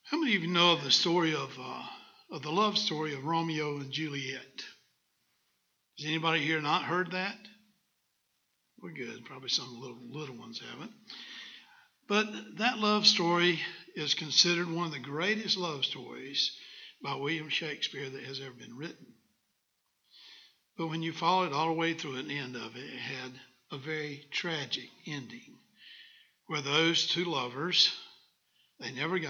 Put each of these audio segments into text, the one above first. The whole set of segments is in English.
How many of you know of the story of the love story of Romeo and Juliet? Has anybody here not heard that? We're good. Probably some little ones haven't. But that love story is considered one of the greatest love stories by William Shakespeare that has ever been written. But when you follow it all the way through, the end of it, it had a very tragic ending, where those two lovers, they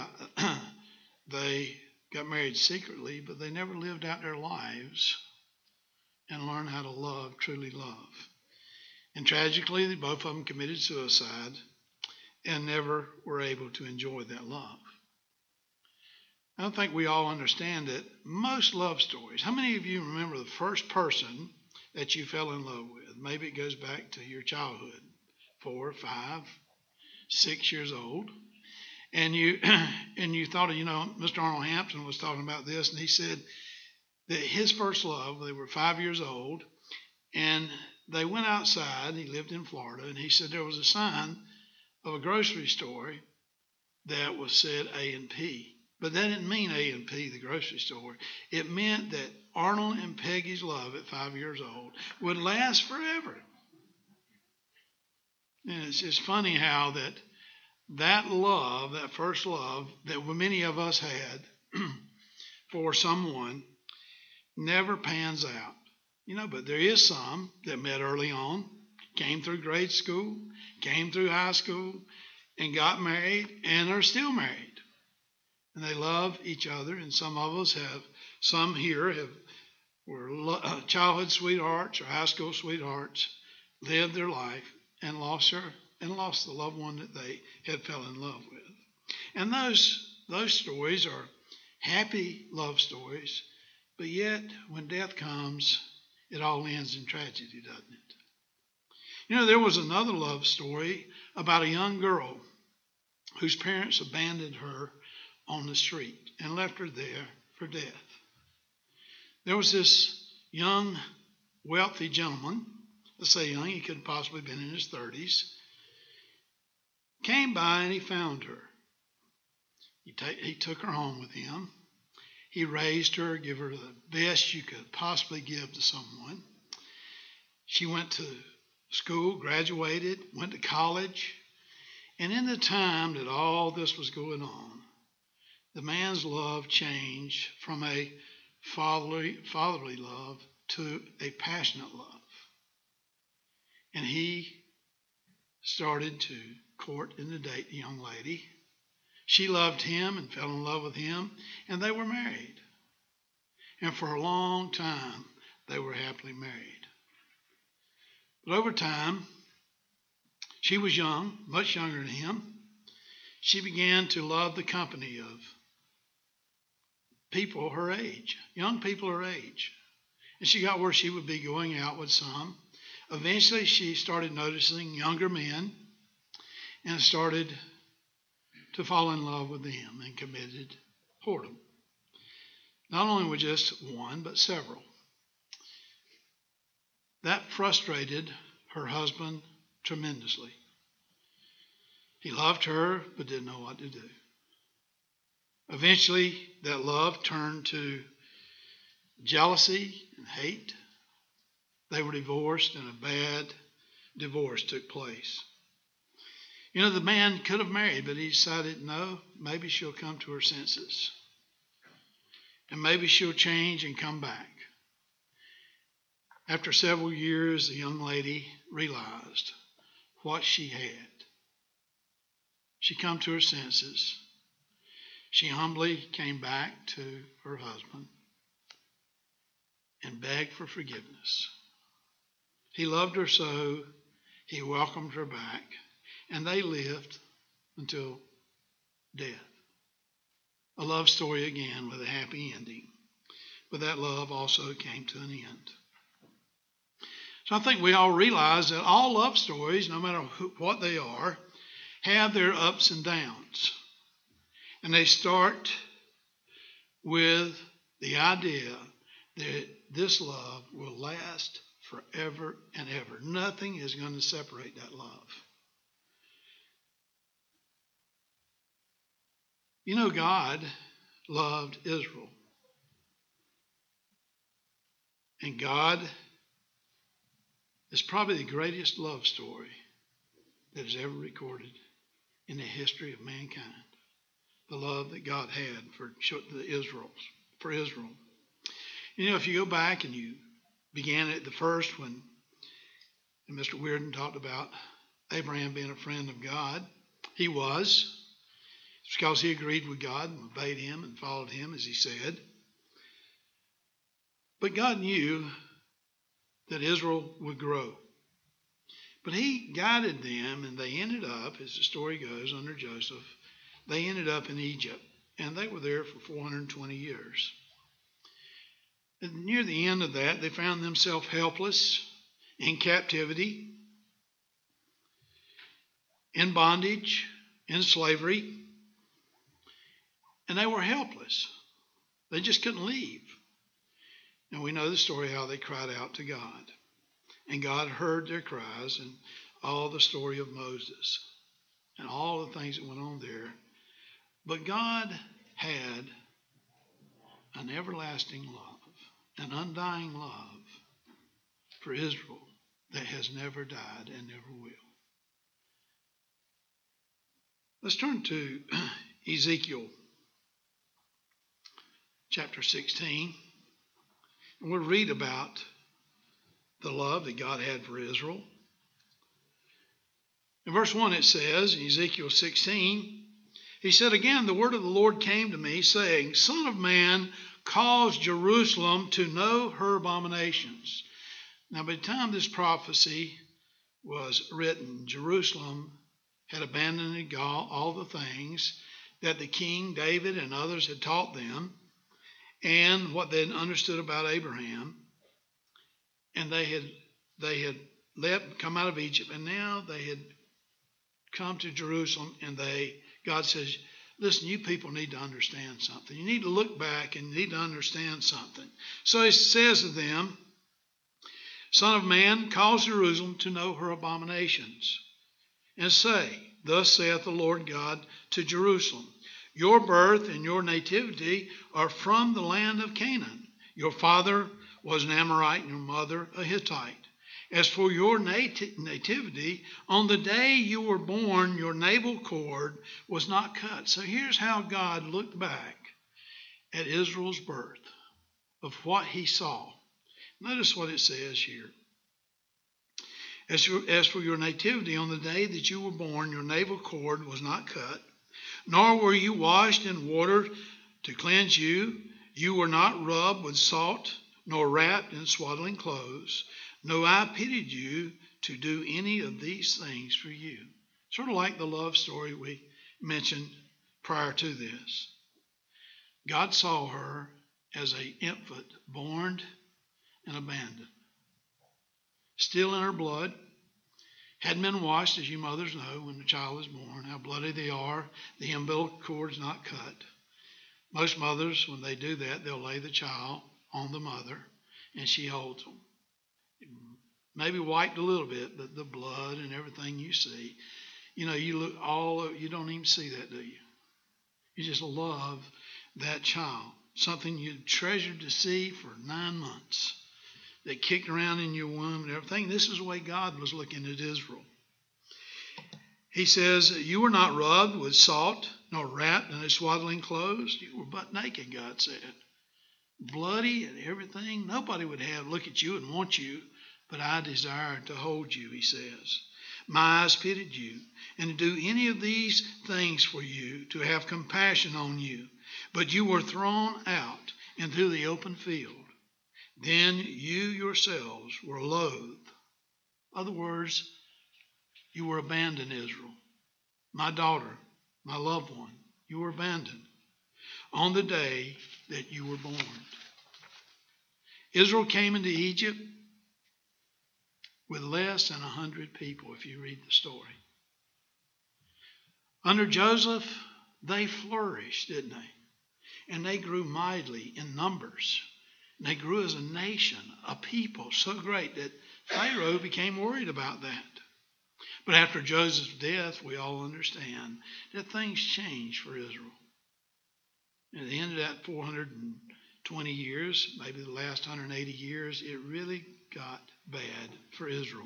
got married secretly, but they never lived out their lives and learned how to love, truly love. And tragically, both of them committed suicide and never were able to enjoy that love. I don't think we all understand that most love stories. How many of you remember the first person that you fell in love with? Maybe it goes back to your childhood, 4, 5, 6 years old. And you thought, Mr. Arnold Hampton was talking about this, and he said that his first love, they were 5 years old, and they went outside. He lived in Florida, and he said there was a sign of a grocery store that was said A&P. But that didn't mean A&P, the grocery store. It meant that Arnold and Peggy's love at 5 years old would last forever. And it's just funny how that love, that first love that many of us had for someone never pans out. But there is some that met early on, came through grade school, came through high school, and got married, and are still married. And they love each other, and some of us some here were childhood sweethearts or high school sweethearts, lived their life and lost the loved one that they had fell in love with. And those stories are happy love stories, but yet when death comes, it all ends in tragedy, doesn't it? There was another love story about a young girl whose parents abandoned her on the street and left her there for death. There was this young, wealthy gentleman, let's say young, he could have possibly been in his 30s, came by and he found her. He took her home with him. He raised her, gave her the best you could possibly give to someone. She went to school, graduated, went to college, and in the time that all this was going on, the man's love changed from a fatherly love to a passionate love. And he started to court and to date the young lady. She loved him and fell in love with him, and they were married. And for a long time, they were happily married. But over time, she was young, much younger than him. She began to love the company of people her age, young people her age. And she got where she would be going out with some. Eventually, she started noticing younger men and started to fall in love with them and committed whoredom. Not only with just one, but several. That frustrated her husband tremendously. He loved her, but didn't know what to do. Eventually, that love turned to jealousy and hate. They were divorced, and a bad divorce took place. The man could have married, but he decided, no, maybe she'll come to her senses. And maybe she'll change and come back. After several years, the young lady realized what she had. She come to her senses. She humbly came back to her husband and begged for forgiveness. He loved her so, he welcomed her back, and they lived until death. A love story again with a happy ending. But that love also came to an end. So I think we all realize that all love stories, no matter what they are, have their ups and downs. And they start with the idea that this love will last forever and ever. Nothing is going to separate that love. You know, God loved Israel. And God is probably the greatest love story that is ever recorded in the history of mankind. The love that God had for Israel. You know, if you go back and you began at the first when Mr. Weirden talked about Abraham being a friend of God, he was. It's because he agreed with God and obeyed him and followed him as he said. But God knew that Israel would grow. But he guided them, and they ended up, as the story goes, under Joseph, they ended up in Egypt, and they were there for 420 years. And near the end of that, they found themselves helpless, in captivity, in bondage, in slavery, and they were helpless. They just couldn't leave. And we know the story how they cried out to God. And God heard their cries and all the story of Moses and all the things that went on there. But God had an everlasting love, an undying love for Israel that has never died and never will. Let's turn to Ezekiel chapter 16. And we'll read about the love that God had for Israel. In verse 1 it says, in Ezekiel 16, he said, again, the word of the Lord came to me, saying, Son of man, cause Jerusalem to know her abominations. Now, by the time this prophecy was written, Jerusalem had abandoned all the things that the king David and others had taught them, and what they had understood about Abraham. And they had come out of Egypt, and now they had come to Jerusalem, and God says, listen, you people need to understand something. You need to look back and you need to understand something. So he says to them, Son of man, cause Jerusalem to know her abominations, and say, Thus saith the Lord God to Jerusalem, Your birth and your nativity are from the land of Canaan. Your father was an Amorite and your mother a Hittite. As for your nativity, on the day you were born, your navel cord was not cut. So here's how God looked back at Israel's birth, of what he saw. Notice what it says here. As for your nativity, on the day that you were born, your navel cord was not cut, nor were you washed in water to cleanse you. You were not rubbed with salt, nor wrapped in swaddling clothes. No eye pitied you to do any of these things for you. Sort of like the love story we mentioned prior to this. God saw her as an infant, born and abandoned. Still in her blood, hadn't been washed, as you mothers know, when the child is born, how bloody they are. The umbilical cord is not cut. Most mothers, when they do that, they'll lay the child on the mother, and she holds them. Maybe wiped a little bit, but the blood and everything you see, you don't even see that, do you? You just love that child, something you treasured to see for 9 months, that kicked around in your womb and everything. This is the way God was looking at Israel. He says, you were not rubbed with salt, nor wrapped in a swaddling clothes. You were butt naked, God said. Bloody and everything. Nobody would look at you and want you, but I desired to hold you, he says. My eyes pitied you, and to do any of these things for you, to have compassion on you. But you were thrown out into the open field. Then you yourselves were loathed. In other words, you were abandoned, Israel. My daughter, my loved one, you were abandoned on the day that you were born. Israel came into Egypt with less than 100 people, if you read the story. Under Joseph, they flourished, didn't they? And they grew mightily in numbers. And they grew as a nation, a people so great that Pharaoh became worried about that. But after Joseph's death, we all understand that things changed for Israel. At the end of that 420 years, maybe the last 180 years, it really got bad for Israel.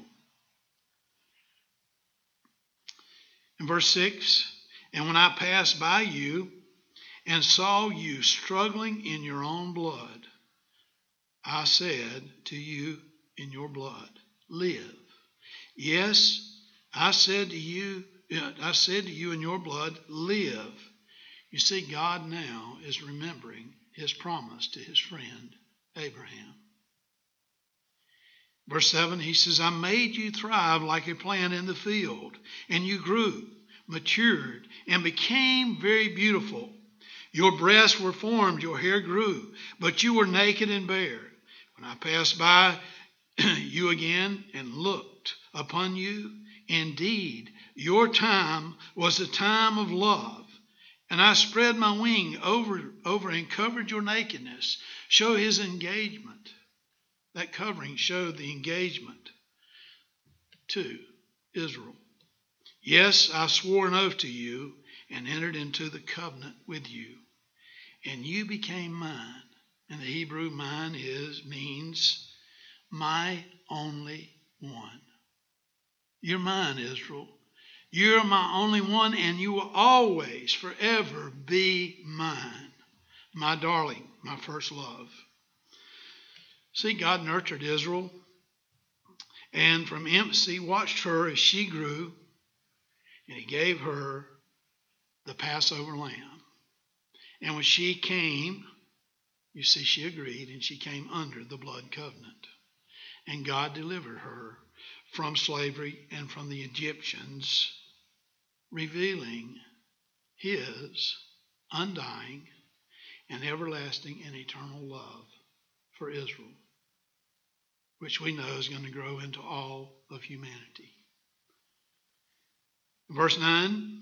In verse 6, and when I passed by you and saw you struggling in your own blood, I said to you in your blood, live. Yes, I said to you in your blood, live. You see, God now is remembering his promise to his friend Abraham. Verse 7, he says, I made you thrive like a plant in the field, and you grew, matured, and became very beautiful. Your breasts were formed, your hair grew, but you were naked and bare. When I passed by you again and looked upon you, indeed, your time was a time of love. And I spread my wing over and covered your nakedness. Show his engagement. That covering showed the engagement to Israel. Yes, I swore an oath to you and entered into the covenant with you. And you became mine. And the Hebrew mine means my only one. You're mine, Israel. You're my only one, and you will always, forever be mine. My darling, my first love. See, God nurtured Israel, and from infancy watched her as she grew, and he gave her the Passover lamb. And when she came, you see, she agreed, and she came under the blood covenant. And God delivered her from slavery and from the Egyptians, revealing his undying and everlasting and eternal love for Israel, which we know is going to grow into all of humanity. Verse 9,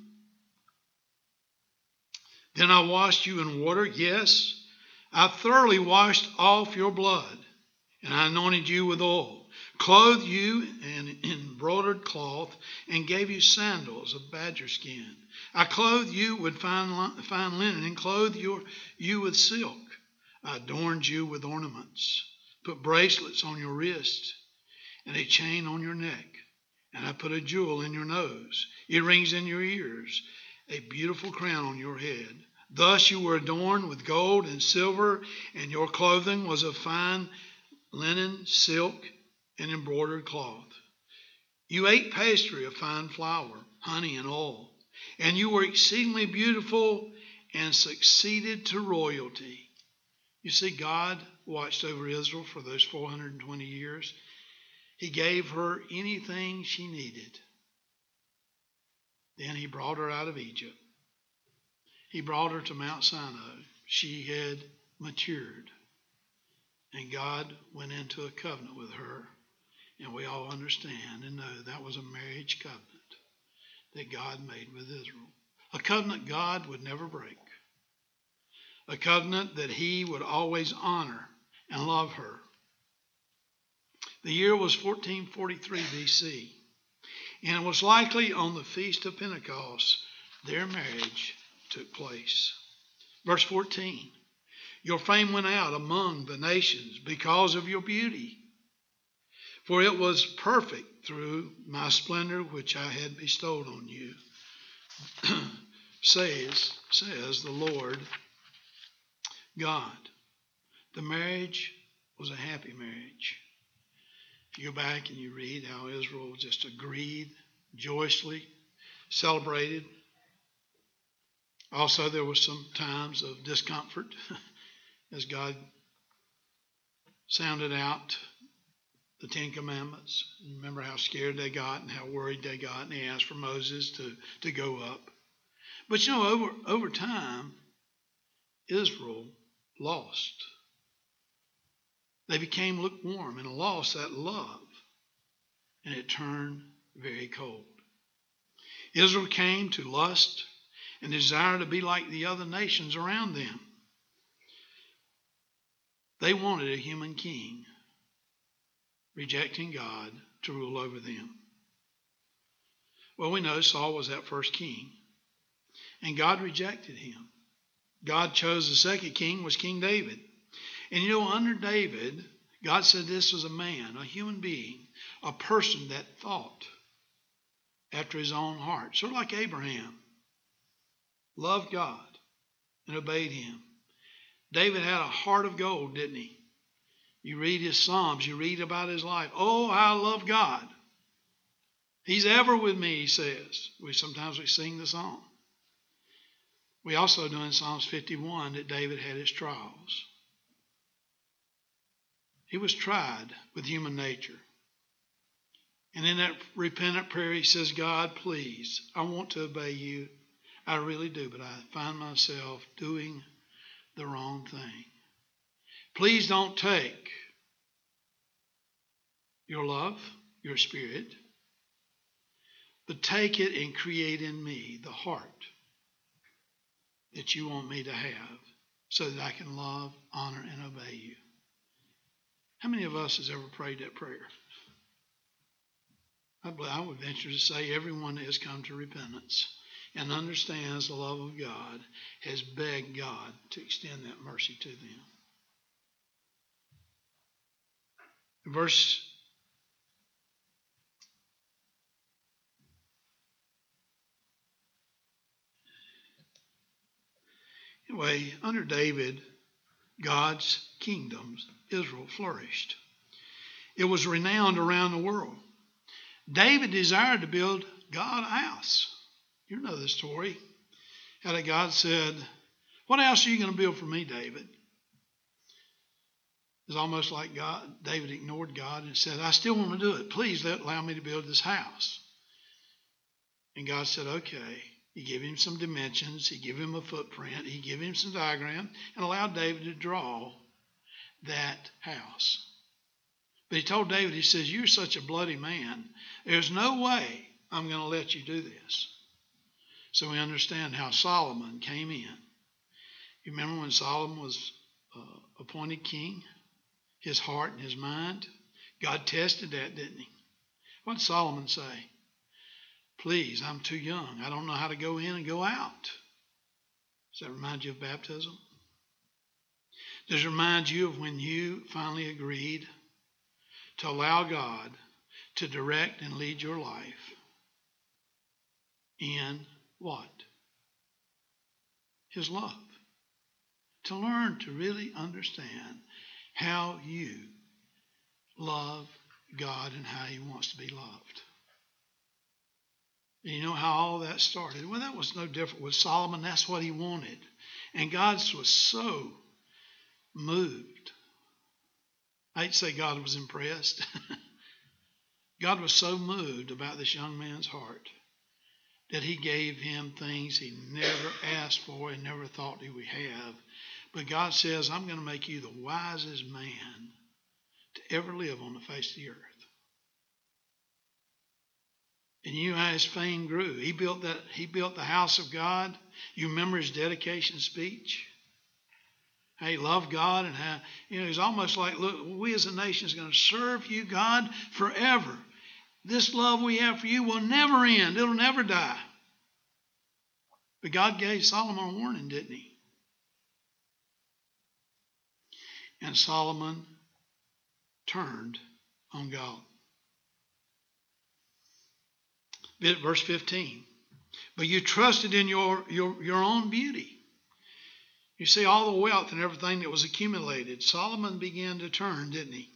then I washed you in water. Yes, I thoroughly washed off your blood, and I anointed you with oil, clothed you in embroidered cloth, and gave you sandals of badger skin. I clothed you with fine linen, and clothed you with silk. I adorned you with ornaments, put bracelets on your wrists, and a chain on your neck. And I put a jewel in your nose, earrings in your ears, a beautiful crown on your head. Thus you were adorned with gold and silver, and your clothing was of fine linen, silk, and embroidered cloth. You ate pastry of fine flour, honey, and oil, and you were exceedingly beautiful and succeeded to royalty. You see, God watched over Israel for those 420 years. He gave her anything she needed. Then he brought her out of Egypt. He brought her to Mount Sinai. She had matured. And God went into a covenant with her. And we all understand and know that was a marriage covenant that God made with Israel. A covenant God would never break. A covenant that he would always honor and love her. The year was 1443 BC. And it was likely on the Feast of Pentecost their marriage took place. Verse 14. Your fame went out among the nations because of your beauty. For it was perfect through my splendor which I had bestowed on you, says the Lord God. The marriage was a happy marriage. If you go back and you read how Israel just agreed, joyously celebrated. Also, there were some times of discomfort as God sounded out the Ten Commandments. You remember how scared they got and how worried they got, and he asked for Moses to go up. But you know, over time, Israel lost. They became lukewarm and lost that love, and it turned very cold. Israel came to lust and desire to be like the other nations around them. They wanted a human king, rejecting God to rule over them. Well, we know Saul was that first king, and God rejected him. God chose the second king was King David. And you know, under David, God said this was a man, a human being, a person that thought after his own heart. Sort of like Abraham. Loved God and obeyed him. David had a heart of gold, didn't he? You read his Psalms, you read about his life. Oh, I love God. He's ever with me, he says. Sometimes we sing the song. We also know in Psalms 51 that David had his trials. He was tried with human nature. And in that repentant prayer, he says, God, please, I want to obey you. I really do, but I find myself doing the wrong thing. Please don't take your love, your spirit, but take it and create in me the heart that you want me to have so that I can love, honor, and obey you. How many of us has ever prayed that prayer? I would venture to say everyone that has come to repentance and understands the love of God has begged God to extend that mercy to them. Anyway, under David, God's kingdom, Israel, flourished. It was renowned around the world. David desired to build God a house. You know the story. How that God said, what house are you going to build for me, David? It's almost like David ignored God and said, I still want to do it. Please allow me to build this house. And God said, okay. He gave him some dimensions. He gave him a footprint. He gave him some diagram and allowed David to draw that house. But he told David, he says, you're such a bloody man. There's no way I'm going to let you do this. So we understand how Solomon came in. You remember when Solomon was appointed king? His heart and his mind? God tested that, didn't he? What did Solomon say? Please, I'm too young. I don't know how to go in and go out. Does that remind you of baptism? Does it remind you of when you finally agreed to allow God to direct and lead your life in what? His love. To learn to really understand how you love God and how he wants to be loved. And you know how all that started? Well, that was no different with Solomon. That's what he wanted. And God was so moved. I hate to say God was impressed. God was so moved about this young man's heart that he gave him things he never asked for and never thought he would have. But God says, I'm going to make you the wisest man to ever live on the face of the earth. And you know how his fame grew. He built the house of God. You remember his dedication speech? How he loved God and how, he's almost like, look, we as a nation is going to serve you, God, forever. This love we have for you will never end. It'll never die. But God gave Solomon a warning, didn't he? And Solomon turned on God. Verse 15. But you trusted in your own beauty. You see all the wealth and everything that was accumulated. Solomon began to turn, didn't he?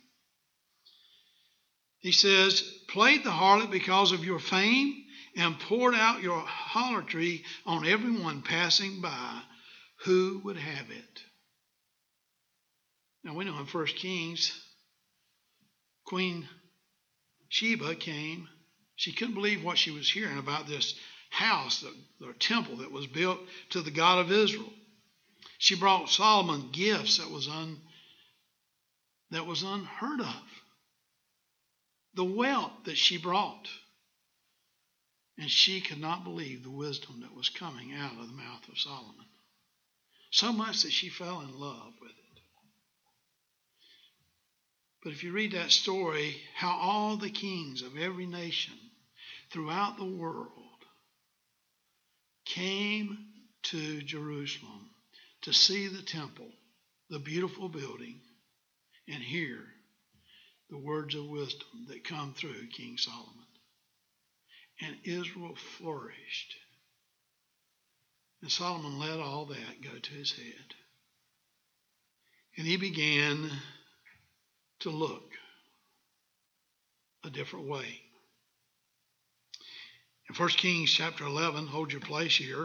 He says, played the harlot because of your fame and poured out your harlotry on everyone passing by who would have it. Now we know in 1 Kings, Queen Sheba came. She couldn't believe what she was hearing about this house, the temple that was built to the God of Israel. She brought Solomon gifts that was unheard of. The wealth that she brought. And she could not believe the wisdom that was coming out of the mouth of Solomon. So much that she fell in love with it. But if you read that story, how all the kings of every nation throughout the world came to Jerusalem to see the temple, the beautiful building, and hear the words of wisdom that come through King Solomon. And Israel flourished. And Solomon let all that go to his head. And he began to look a different way. In 1 Kings chapter 11, hold your place here.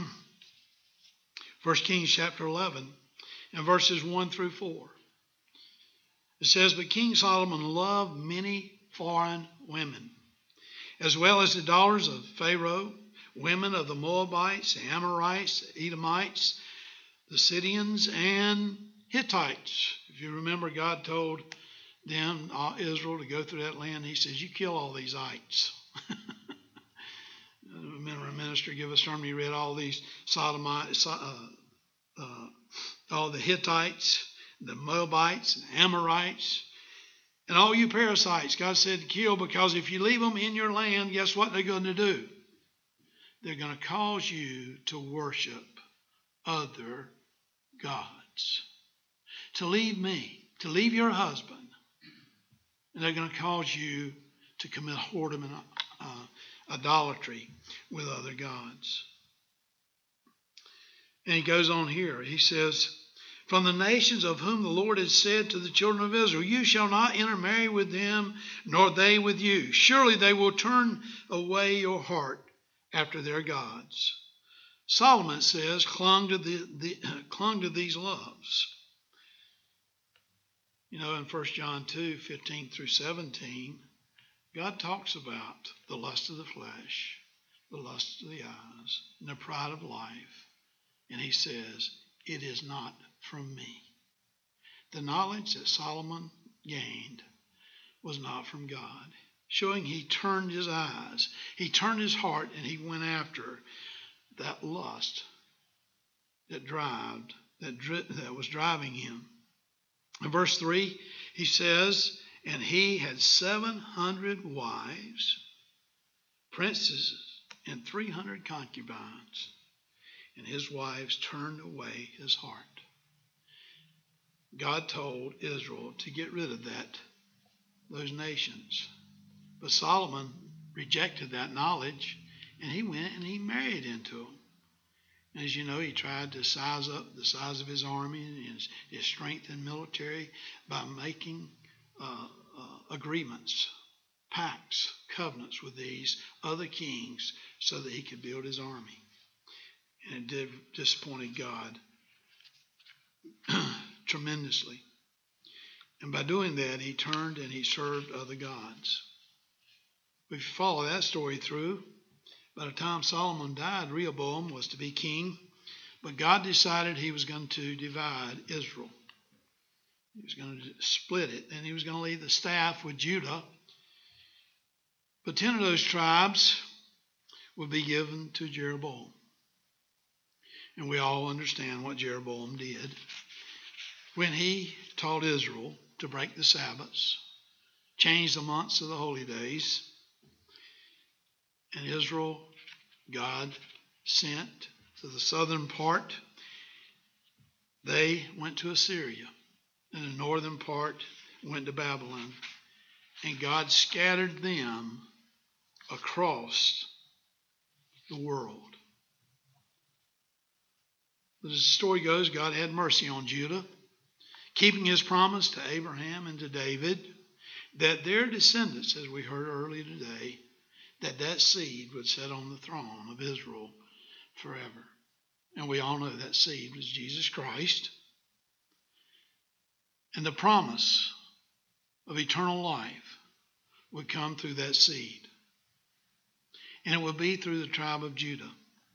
1 Kings chapter 11 and verses 1 through 4. It says, But King Solomon loved many foreign women, as well as the daughters of Pharaoh, women of the Moabites, the Amorites, the Edomites, the Sidonians, and Hittites. If you remember, God told them, Israel, to go through that land. He says, you kill all these ites. I remember a minister give a sermon. He read all these Sodomites, all the Hittites, the Moabites, and Amorites, and all you parasites. God said to kill, because if you leave them in your land, guess what they're going to do? They're going to cause you to worship other gods. To leave me, to leave your husband, and they're going to cause you to commit whoredom and idolatry with other gods. And he goes on here. He says, From the nations of whom the Lord has said to the children of Israel, You shall not intermarry with them, nor they with you. Surely they will turn away your heart after their gods. Solomon says, clung to these loves. You know, in 1 John 2, 15 through 17, God talks about the lust of the flesh, the lust of the eyes, and the pride of life. And he says, it is not from me. The knowledge that Solomon gained was not from God, showing he turned his eyes, he turned his heart, and he went after that lust that was driving him. In verse 3, he says, And he had 700 wives, princesses, and 300 concubines, and his wives turned away his heart. God told Israel to get rid of those nations. But Solomon rejected that knowledge, and he went and he married into them. And as you know, he tried to size up the size of his army and his strength in military by making agreements, pacts, covenants with these other kings so that he could build his army. And it did disappointed God tremendously. And by doing that, he turned and he served other gods. If you follow that story through, by the time Solomon died, Rehoboam was to be king, but God decided he was going to divide Israel. He was going to split it, and he was going to leave the staff with Judah. But 10 of those tribes would be given to Jeroboam. And we all understand what Jeroboam did when he taught Israel to break the Sabbaths, change the months of the holy days. And Israel, God sent to the southern part. They went to Assyria, and the northern part went to Babylon. And God scattered them across the world. As the story goes, God had mercy on Judah, keeping his promise to Abraham and to David that their descendants, as we heard earlier today, that seed would sit on the throne of Israel forever. And we all know that seed was Jesus Christ. And the promise of eternal life would come through that seed. And it would be through the tribe of Judah.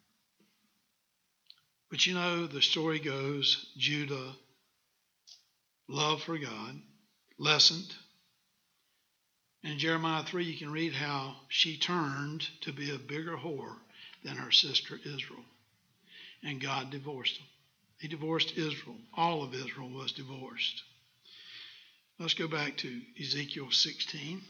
But you know, the story goes, Judah, love for God, lessened. In Jeremiah 3, you can read how she turned to be a bigger whore than her sister Israel. And God divorced them. He divorced Israel. All of Israel was divorced. Let's go back to Ezekiel 16.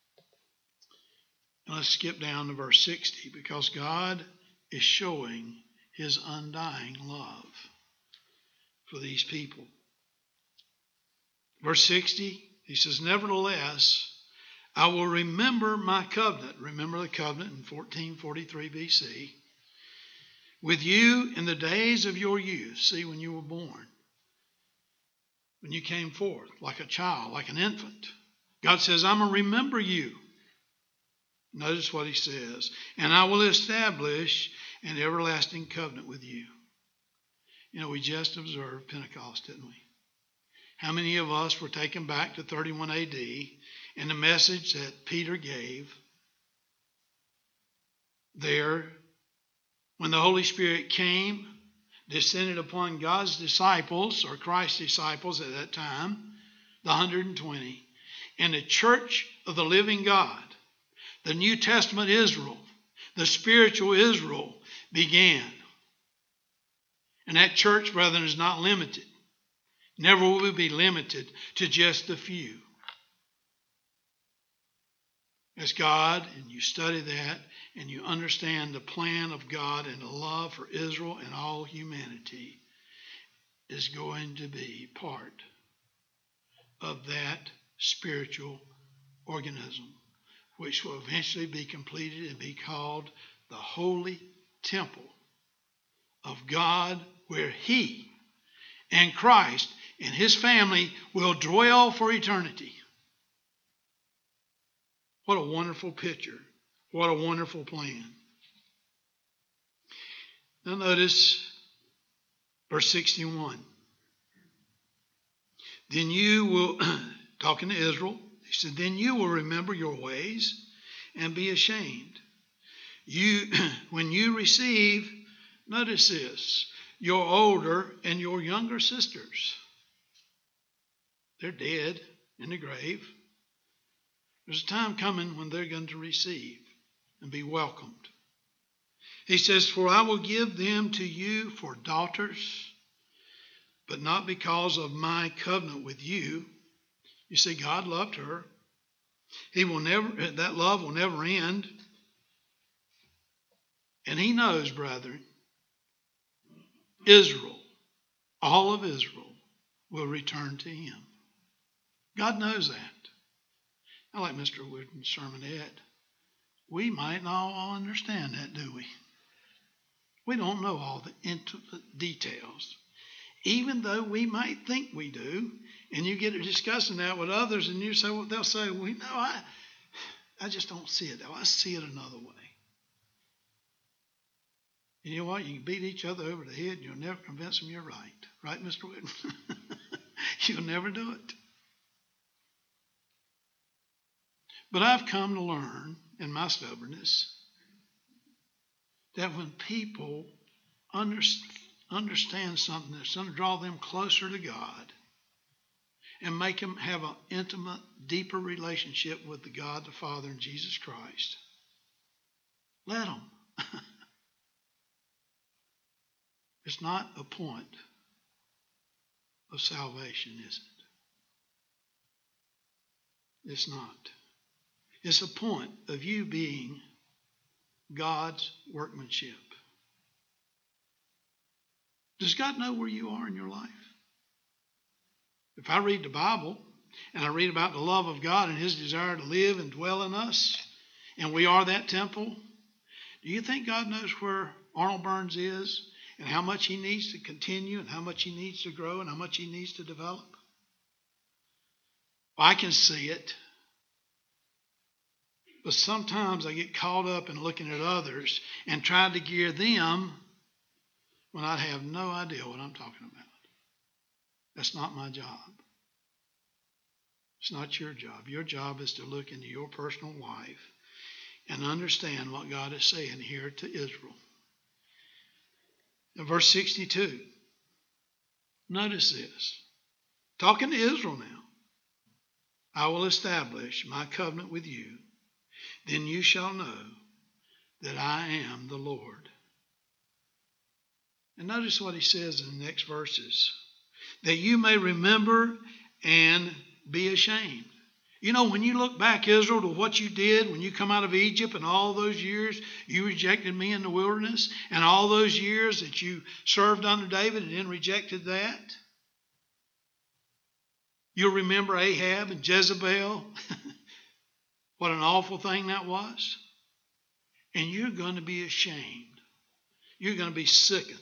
And let's skip down to verse 60, because God is showing his undying love for these people. Verse 60, he says, nevertheless, I will remember my covenant. Remember the covenant in 1443 BC. With you in the days of your youth. See, when you were born. When you came forth like a child, like an infant. God says, I'm going to remember you. Notice what he says. And I will establish an everlasting covenant with you. You know, we just observed Pentecost, didn't we? How many of us were taken back to 31 AD and the message that Peter gave there when the Holy Spirit came, descended upon God's disciples, or Christ's disciples at that time, the 120, and the church of the living God, the New Testament Israel, the spiritual Israel began. And that church, brethren, is not limited. Never will be limited to just a few. As God, and you study that, and you understand the plan of God and the love for Israel and all humanity is going to be part of that spiritual organism, which will eventually be completed and be called the Holy Temple of God, where He and Christ and His family will dwell for eternity. What a wonderful picture. What a wonderful plan. Now notice verse 61. Then you will, talking to Israel, he said, then you will remember your ways and be ashamed. When you receive, notice this, your older and your younger sisters. They're dead in the grave. There's a time coming when they're going to receive and be welcomed. He says, for I will give them to you for daughters, but not because of my covenant with you. You see, God loved her. That love will never end. And He knows, brethren, Israel, all of Israel, will return to Him. God knows that. I like Mr. Wooden's sermonette. We might not all understand that, do we? We don't know all the intimate details. Even though we might think we do, and you get to discussing that with others, and you say, well, they'll say, well, no, I just don't see it. I see it another way. And you know what? You can beat each other over the head, and you'll never convince them you're right. Right, Mr. Wooden? You'll never do it. But I've come to learn in my stubbornness that when people understand something that's going to draw them closer to God and make them have an intimate, deeper relationship with the God, the Father, and Jesus Christ, let them. It's not a point of salvation, is it? It's not. It's a point of you being God's workmanship. Does God know where you are in your life? If I read the Bible and I read about the love of God and His desire to live and dwell in us, and we are that temple, do you think God knows where Arnold Burns is and how much he needs to continue and how much he needs to grow and how much he needs to develop? Well, I can see it. But sometimes I get caught up in looking at others and trying to gear them when I have no idea what I'm talking about. That's not my job. It's not your job. Your job is to look into your personal life and understand what God is saying here to Israel. In verse 62, notice this. Talking to Israel now. I will establish my covenant with you. Then you shall know that I am the Lord. And notice what he says in the next verses. That you may remember and be ashamed. You know, when you look back, Israel, to what you did when you come out of Egypt and all those years you rejected me in the wilderness and all those years that you served under David and then rejected that, you'll remember Ahab and Jezebel. What an awful thing that was. And you're going to be ashamed. You're going to be sickened.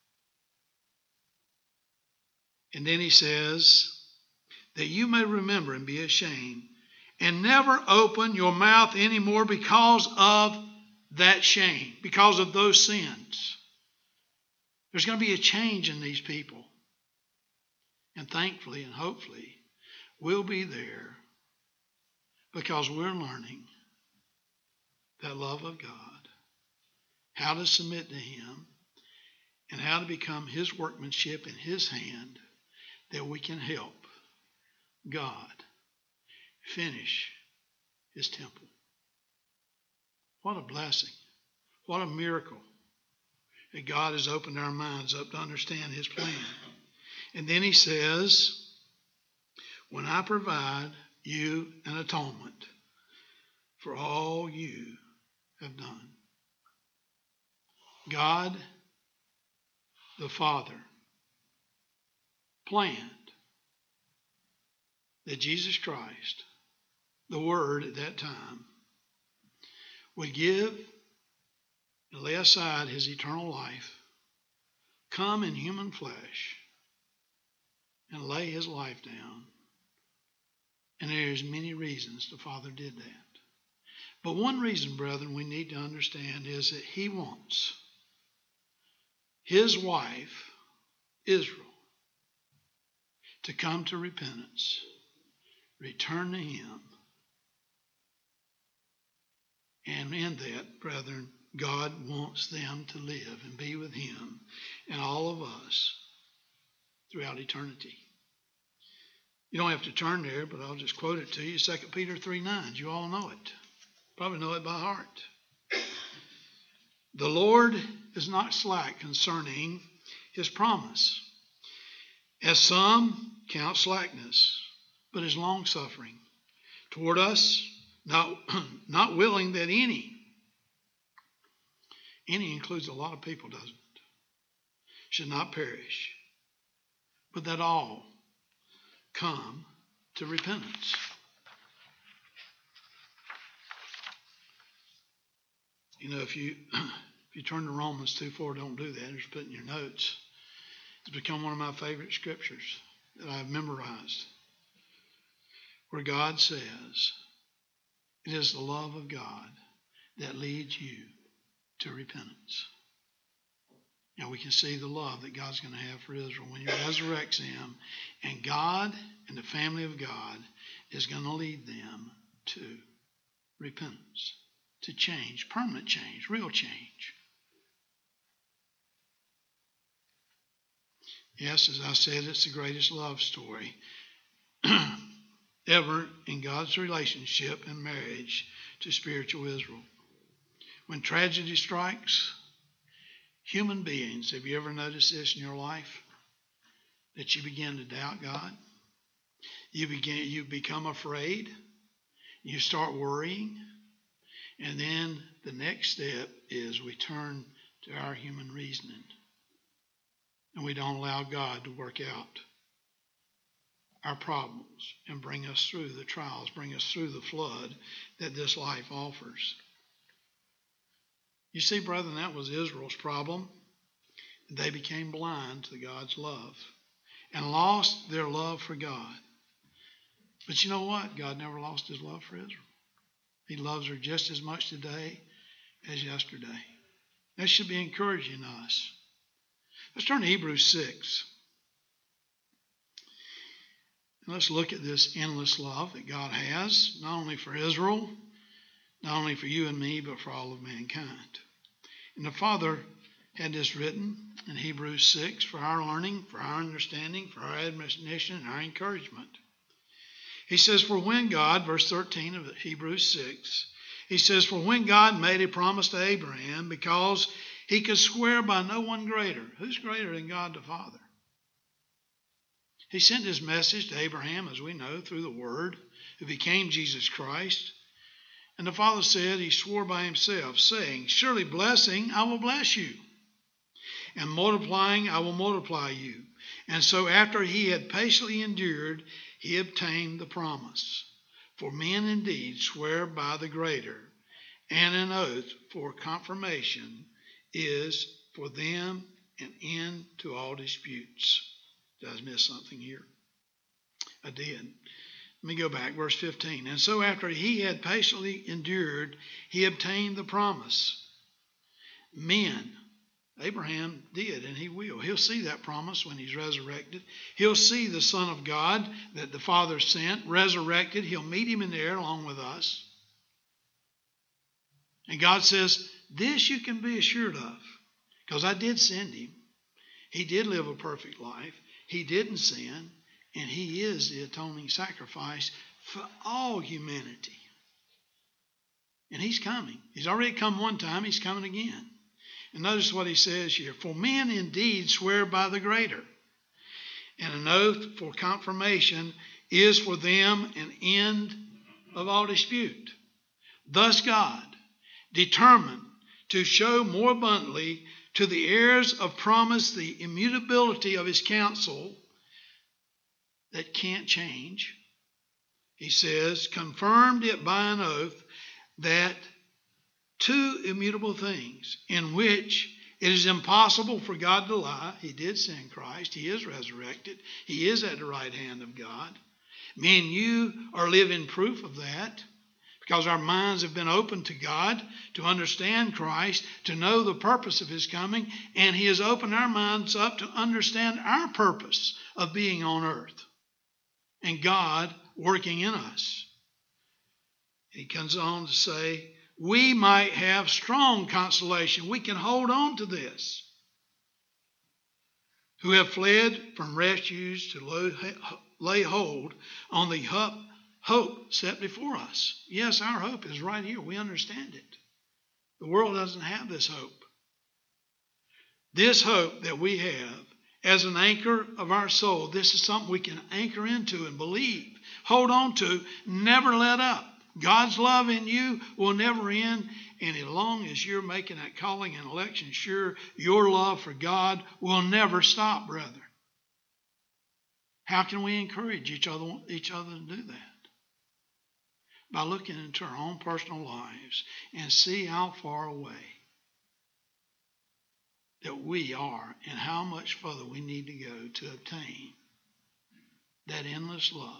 And then he says, that you may remember and be ashamed, and never open your mouth anymore because of that shame, because of those sins. There's going to be a change in these people. And thankfully and hopefully, we'll be there because we're learning that love of God, how to submit to Him, and how to become His workmanship in His hand, that we can help God finish His temple. What a blessing. What a miracle that God has opened our minds up to understand His plan. And then He says, when I provide you an atonement for all you have done. God, the Father, planned that Jesus Christ, the Word at that time, would give and lay aside His eternal life, come in human flesh, and lay His life down. And there's many reasons the Father did that. But one reason, brethren, we need to understand is that He wants His wife, Israel, to come to repentance, return to Him. And in that, brethren, God wants them to live and be with Him and all of us throughout eternity. You don't have to turn there, but I'll just quote it to you. 2 Peter 3:9. You all know it. Probably know it by heart. The Lord is not slack concerning His promise, as some count slackness, but is long-suffering toward us, not willing that any includes a lot of people, doesn't it, should not perish, but that all come to repentance. You know, if you turn to Romans 2:4, don't do that. Just put it in your notes. It's become one of my favorite scriptures that I've memorized, where God says, it is the love of God that leads you to repentance. Now we can see the love that God's going to have for Israel when He resurrects them, and God and the family of God is going to lead them to repentance, to change, permanent change, real change. Yes, as I said, it's the greatest love story ever in God's relationship and marriage to spiritual Israel. When tragedy strikes, human beings, have you ever noticed this in your life? That you begin to doubt God? You become afraid. You start worrying. And then the next step is we turn to our human reasoning. And we don't allow God to work out our problems and bring us through the trials, bring us through the flood that this life offers. You see, brethren, that was Israel's problem. They became blind to God's love and lost their love for God. But you know what? God never lost His love for Israel. He loves her just as much today as yesterday. That should be encouraging us. Let's turn to Hebrews 6. And let's look at this endless love that God has, not only for Israel, not only for you and me, but for all of mankind. And the Father had this written in Hebrews 6 for our learning, for our understanding, for our admonition, and our encouragement. He says, for when God, verse 13 of Hebrews 6, he says, for when God made a promise to Abraham, because He could swear by no one greater. Who's greater than God the Father? He sent his message to Abraham, as we know, through the Word, who became Jesus Christ. And the Father said, he swore by himself, saying, surely blessing I will bless you, and multiplying I will multiply you. And so after he had patiently endured, he obtained the promise. For men indeed swear by the greater, and an oath for confirmation is for them an end to all disputes. Did I miss something here? I did. Let me go back, verse 15. And so after he had patiently endured, he obtained the promise. Men, Abraham did, and he will. He'll see that promise when he's resurrected. He'll see the Son of God that the Father sent, resurrected. He'll meet him in the air along with us. And God says, this you can be assured of, because I did send him. He did live a perfect life. He didn't sin, and he is the atoning sacrifice for all humanity. And he's coming. He's already come one time. He's coming again. And notice what he says here. For men indeed swear by the greater, and an oath for confirmation is for them an end of all dispute. Thus God determined to show more abundantly to the heirs of promise the immutability of his counsel that can't change. He says, confirmed it by an oath that two immutable things in which it is impossible for God to lie. He did send Christ. He is resurrected. He is at the right hand of God. Me and you are living proof of that, because our minds have been opened to God to understand Christ, to know the purpose of his coming, and he has opened our minds up to understand our purpose of being on earth and God working in us. He comes on to say, we might have strong consolation. We can hold on to this. Who have fled from refuge to lay hold on the hope set before us. Yes, our hope is right here. We understand it. The world doesn't have this hope. This hope that we have as an anchor of our soul, this is something we can anchor into and believe, hold on to, never let up. God's love in you will never end, and as long as you're making that calling and election sure, your love for God will never stop, brother. How can we encourage each other to do that? By looking into our own personal lives and see how far away that we are and how much further we need to go to obtain that endless love.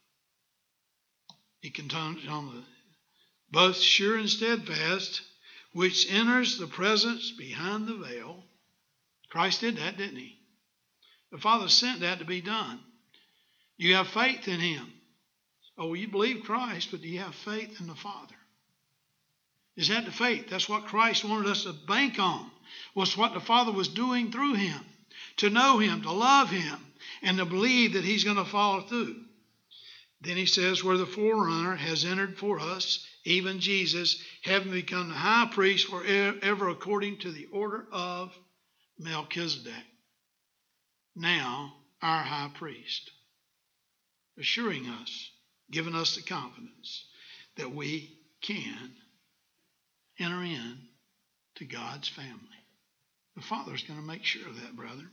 He continues on the both sure and steadfast, which enters the presence behind the veil. Christ did that, didn't he? The Father sent that to be done. You have faith in him. Oh, you believe Christ, but do you have faith in the Father? Is that the faith? That's what Christ wanted us to bank on, was what the Father was doing through him, to know him, to love him, and to believe that he's going to follow through. Then he says, where the forerunner has entered for us, even Jesus, having become the high priest forever according to the order of Melchizedek. Now our high priest, assuring us, giving us the confidence that we can enter in to God's family. The Father's going to make sure of that, brother.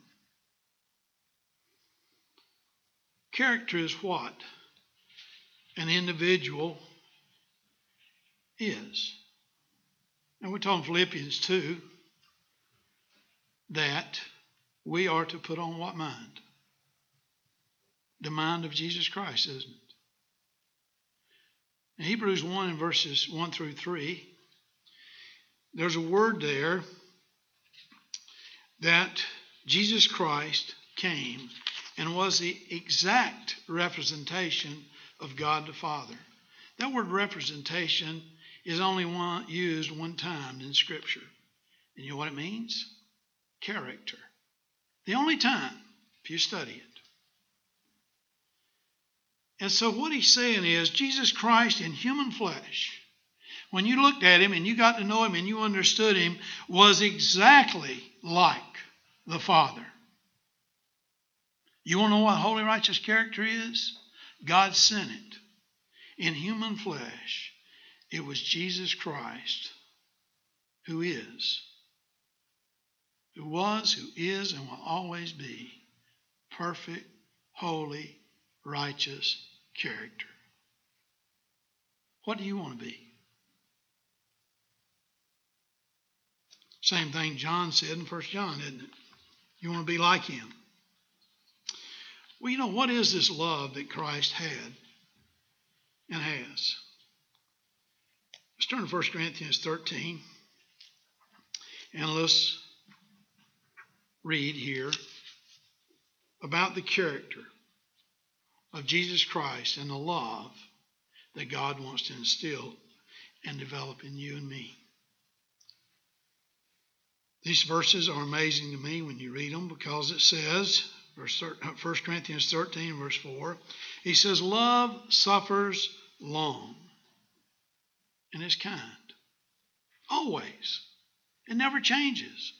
Character is what an individual is. And we're talking Philippians 2 that we are to put on what mind? The mind of Jesus Christ, isn't it? In Hebrews 1 in verses 1 through 3, there's a word there that Jesus Christ came and was the exact representation of God the Father. That word representation is only used one time in Scripture. And you know what it means? Character. The only time, if you study it. And so what he's saying is Jesus Christ in human flesh, when you looked at him and you got to know him and you understood him, was exactly like the Father. You want to know what holy, righteous character is? God sent it in human flesh. It was Jesus Christ, who is, who was, who is, and will always be perfect, holy, righteous character. What do you want to be? Same thing John said in 1 John, isn't it? You want to be like him. Well, you know, what is this love that Christ had and has? Let's turn to 1 Corinthians 13 and let's read here about the character of Jesus Christ and the love that God wants to instill and develop in you and me. These verses are amazing to me when you read them because it says, 1 Corinthians 13, verse 4, he says, love suffers long and is kind. Always. It never changes.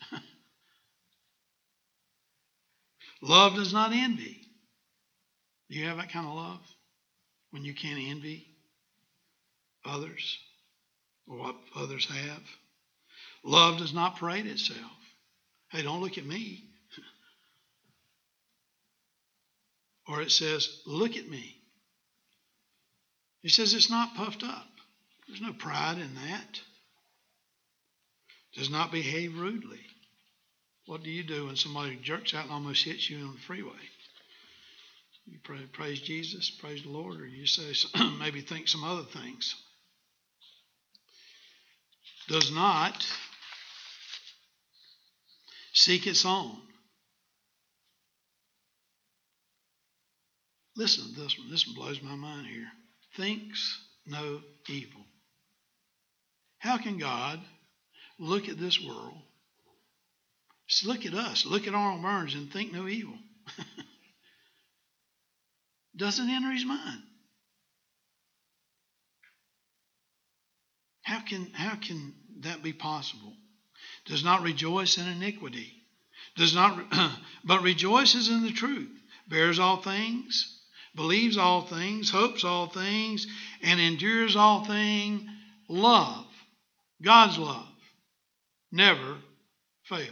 Love does not envy. Do you have that kind of love when you can't envy others or what others have? Love does not parade itself. Hey, don't look at me. Or it says, look at me. It says it's not puffed up. There's no pride in that. Does not behave rudely. What do you do when somebody jerks out and almost hits you on the freeway? You praise Jesus, praise the Lord, or you say maybe think some other things. Does not seek its own. Listen to this one. This one blows my mind here. Thinks no evil. How can God look at this world, look at us, look at Arnold Burns and think no evil? Doesn't enter his mind. How can that be possible? Does not rejoice in iniquity. Does not, but rejoices in the truth. Bears all things, believes all things, hopes all things, and endures all things. Love, God's love, never fails.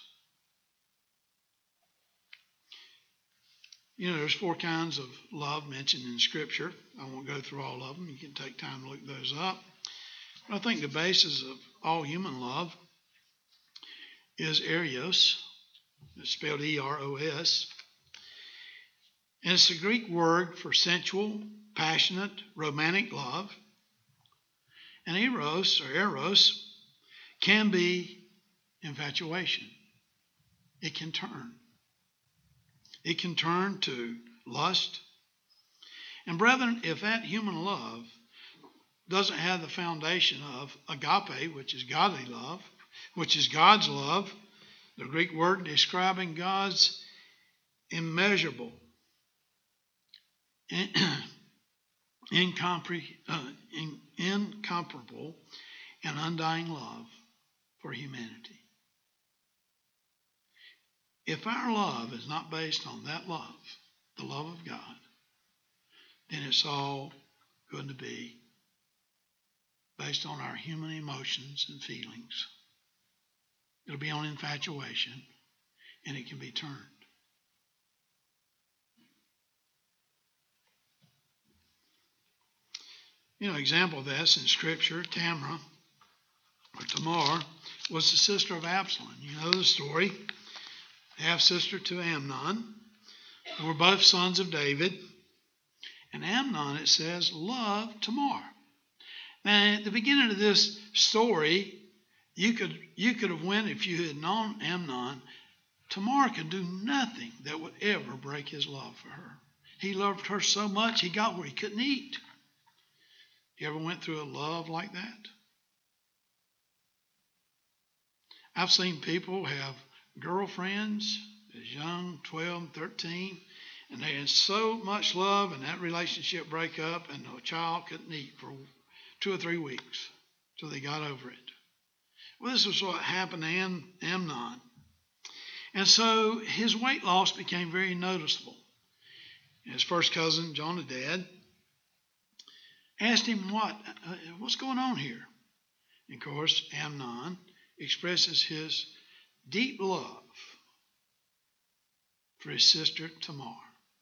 You know, there's 4 kinds of love mentioned in Scripture. I won't go through all of them. You can take time to look those up. But I think the basis of all human love is eros. It's spelled E-R-O-S. And it's the Greek word for sensual, passionate, romantic love. And eros, or eros, can be infatuation. It can turn. It can turn to lust. And brethren, if that human love doesn't have the foundation of agape, which is godly love, which is God's love, the Greek word describing God's immeasurable, incomparable, and undying love for humanity. If our love is not based on that love, the love of God, then it's all going to be based on our human emotions and feelings. It'll be on infatuation, and it can be turned. You know, example of this in Scripture, Tamar, or Tamar, was the sister of Absalom. You know the story. Half-sister to Amnon. They were both sons of David. And Amnon, it says, loved Tamar. Now, at the beginning of this story, you could have went, if you had known Amnon, Tamar could do nothing that would ever break his love for her. He loved her so much, he got where he couldn't eat. You ever went through a love like that? I've seen people have girlfriends as young, 12, 13, and they had so much love, and that relationship break up, and the child couldn't eat for 2 or 3 weeks till they got over it. Well, this was what happened to Amnon. And so his weight loss became very noticeable. his first cousin, Jonadab, asked him what's going on here. And of course, Amnon expresses his deep love for his sister Tamar.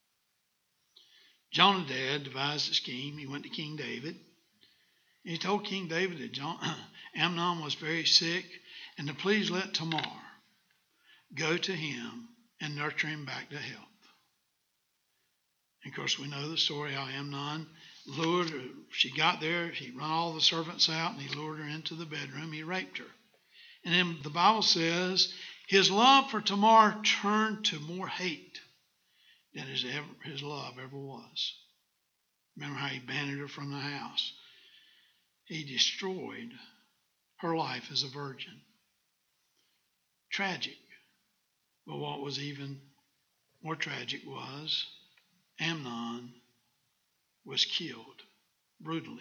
Jonadab devised a scheme. He went to King David. And he told King David that Amnon was very sick and to please let Tamar go to him and nurture him back to health. And of course, we know the story how Amnon lured her. She got there, he run all the servants out, and he lured her into the bedroom. He raped her. And then the Bible says his love for Tamar turned to more hate than his love ever was. Remember how he banned her from the house. He destroyed her life as a virgin. Tragic. But what was even more tragic was Amnon was killed brutally.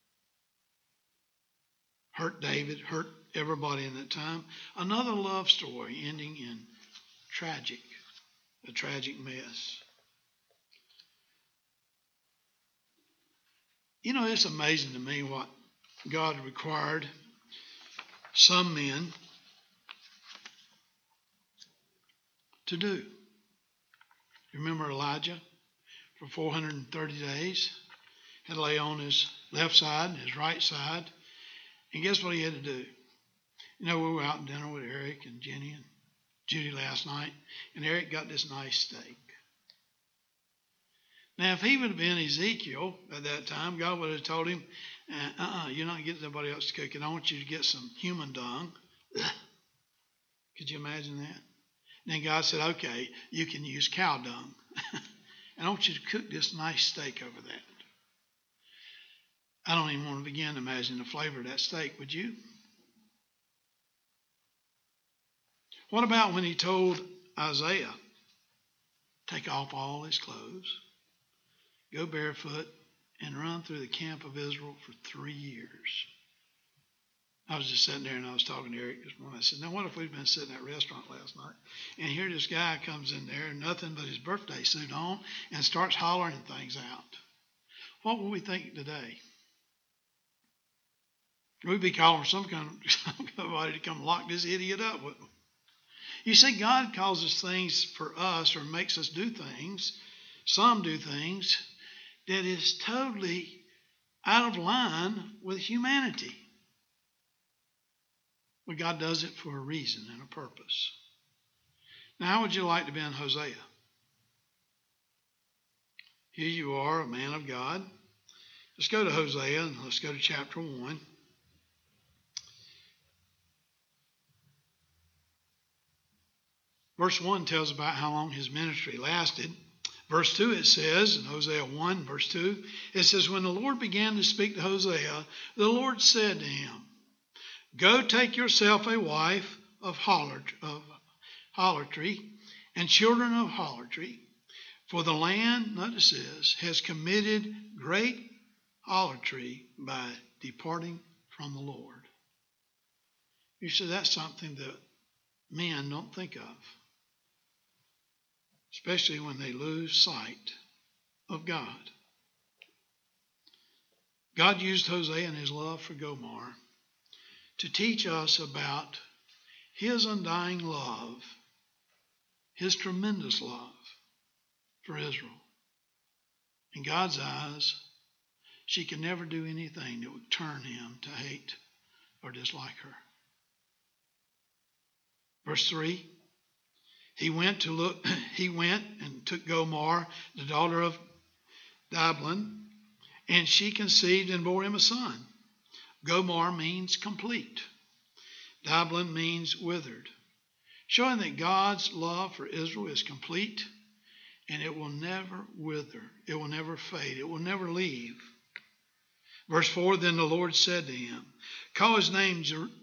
Hurt David, hurt everybody in that time. Another love story ending in a tragic mess. You know, it's amazing to me what God required some men to do. You remember Elijah? For 430 days, had to lay on his left side and his right side. And guess what he had to do? You know, we were out to dinner with Eric and Jenny and Judy last night, and Eric got this nice steak. Now, if he would have been Ezekiel at that time, God would have told him, you're not getting somebody else to cook it. I want you to get some human dung. Could you imagine that? And then God said, okay, you can use cow dung. And I want you to cook this nice steak over that. I don't even want to begin to imagine the flavor of that steak, would you? What about when he told Isaiah, take off all his clothes, go barefoot, and run through the camp of Israel for 3 years? I was just sitting there and I was talking to Eric this morning. I said, now what if we'd been sitting at a restaurant last night and here this guy comes in there, nothing but his birthday suit on, and starts hollering things out? What would we think today? We'd be calling for somebody to come lock this idiot up with them. You see, God causes things for us or makes us do things, some do things, that is totally out of line with humanity. But God does it for a reason and a purpose. Now, how would you like to be in Hosea? Here you are, a man of God. Let's go to Hosea and let's go to chapter 1. Verse 1 tells about how long his ministry lasted. Verse 2, it says, in Hosea 1, verse 2, it says, when the Lord began to speak to Hosea, the Lord said to him, go take yourself a wife of harlotry and children of harlotry, for the land, notice this, has committed great harlotry by departing from the Lord. You see, that's something that men don't think of, especially when they lose sight of God. God used Hosea and his love for Gomer to teach us about his undying love, his tremendous love for Israel. In God's eyes, she could never do anything that would turn him to hate or dislike her. Verse 3, he went and took Gomer, the daughter of Diblaim, and she conceived and bore him a son. Gomer means complete. Diblaim means withered, showing that God's love for Israel is complete and it will never wither. It will never fade. It will never leave. Verse 4, then the Lord said to him, call his name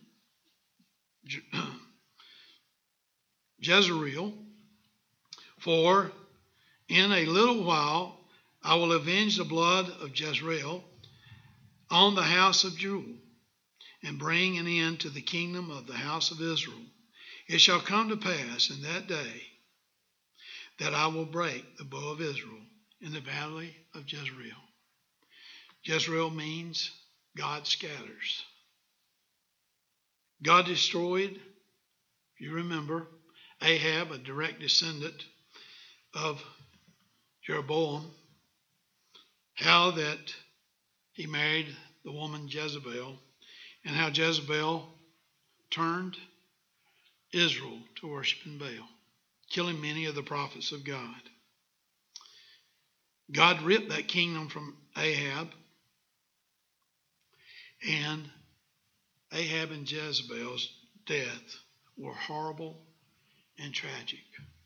Jezreel, for in a little while I will avenge the blood of Jezreel on the house of Judah, and bring an end to the kingdom of the house of Israel. It shall come to pass in that day that I will break the bow of Israel in the valley of Jezreel. Jezreel means God scatters. God destroyed, if you remember, Ahab, a direct descendant of Jeroboam, how that he married the woman Jezebel, and how Jezebel turned Israel to worshiping Baal, killing many of the prophets of God. God ripped that kingdom from Ahab, and Ahab and Jezebel's death were horrible and tragic.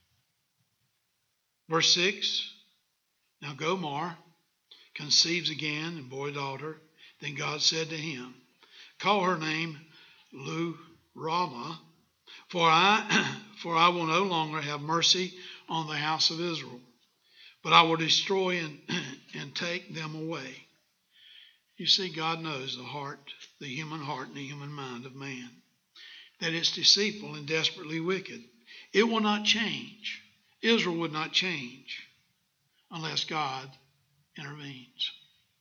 Verse 6, now Gomer conceives again and bore a daughter. Then God said to him, call her name Lo-Ramah, for I will no longer have mercy on the house of Israel, but I will destroy and take them away. You see, God knows the heart, the human heart and the human mind of man, that it's deceitful and desperately wicked. It will not change. Israel would not change unless God intervenes.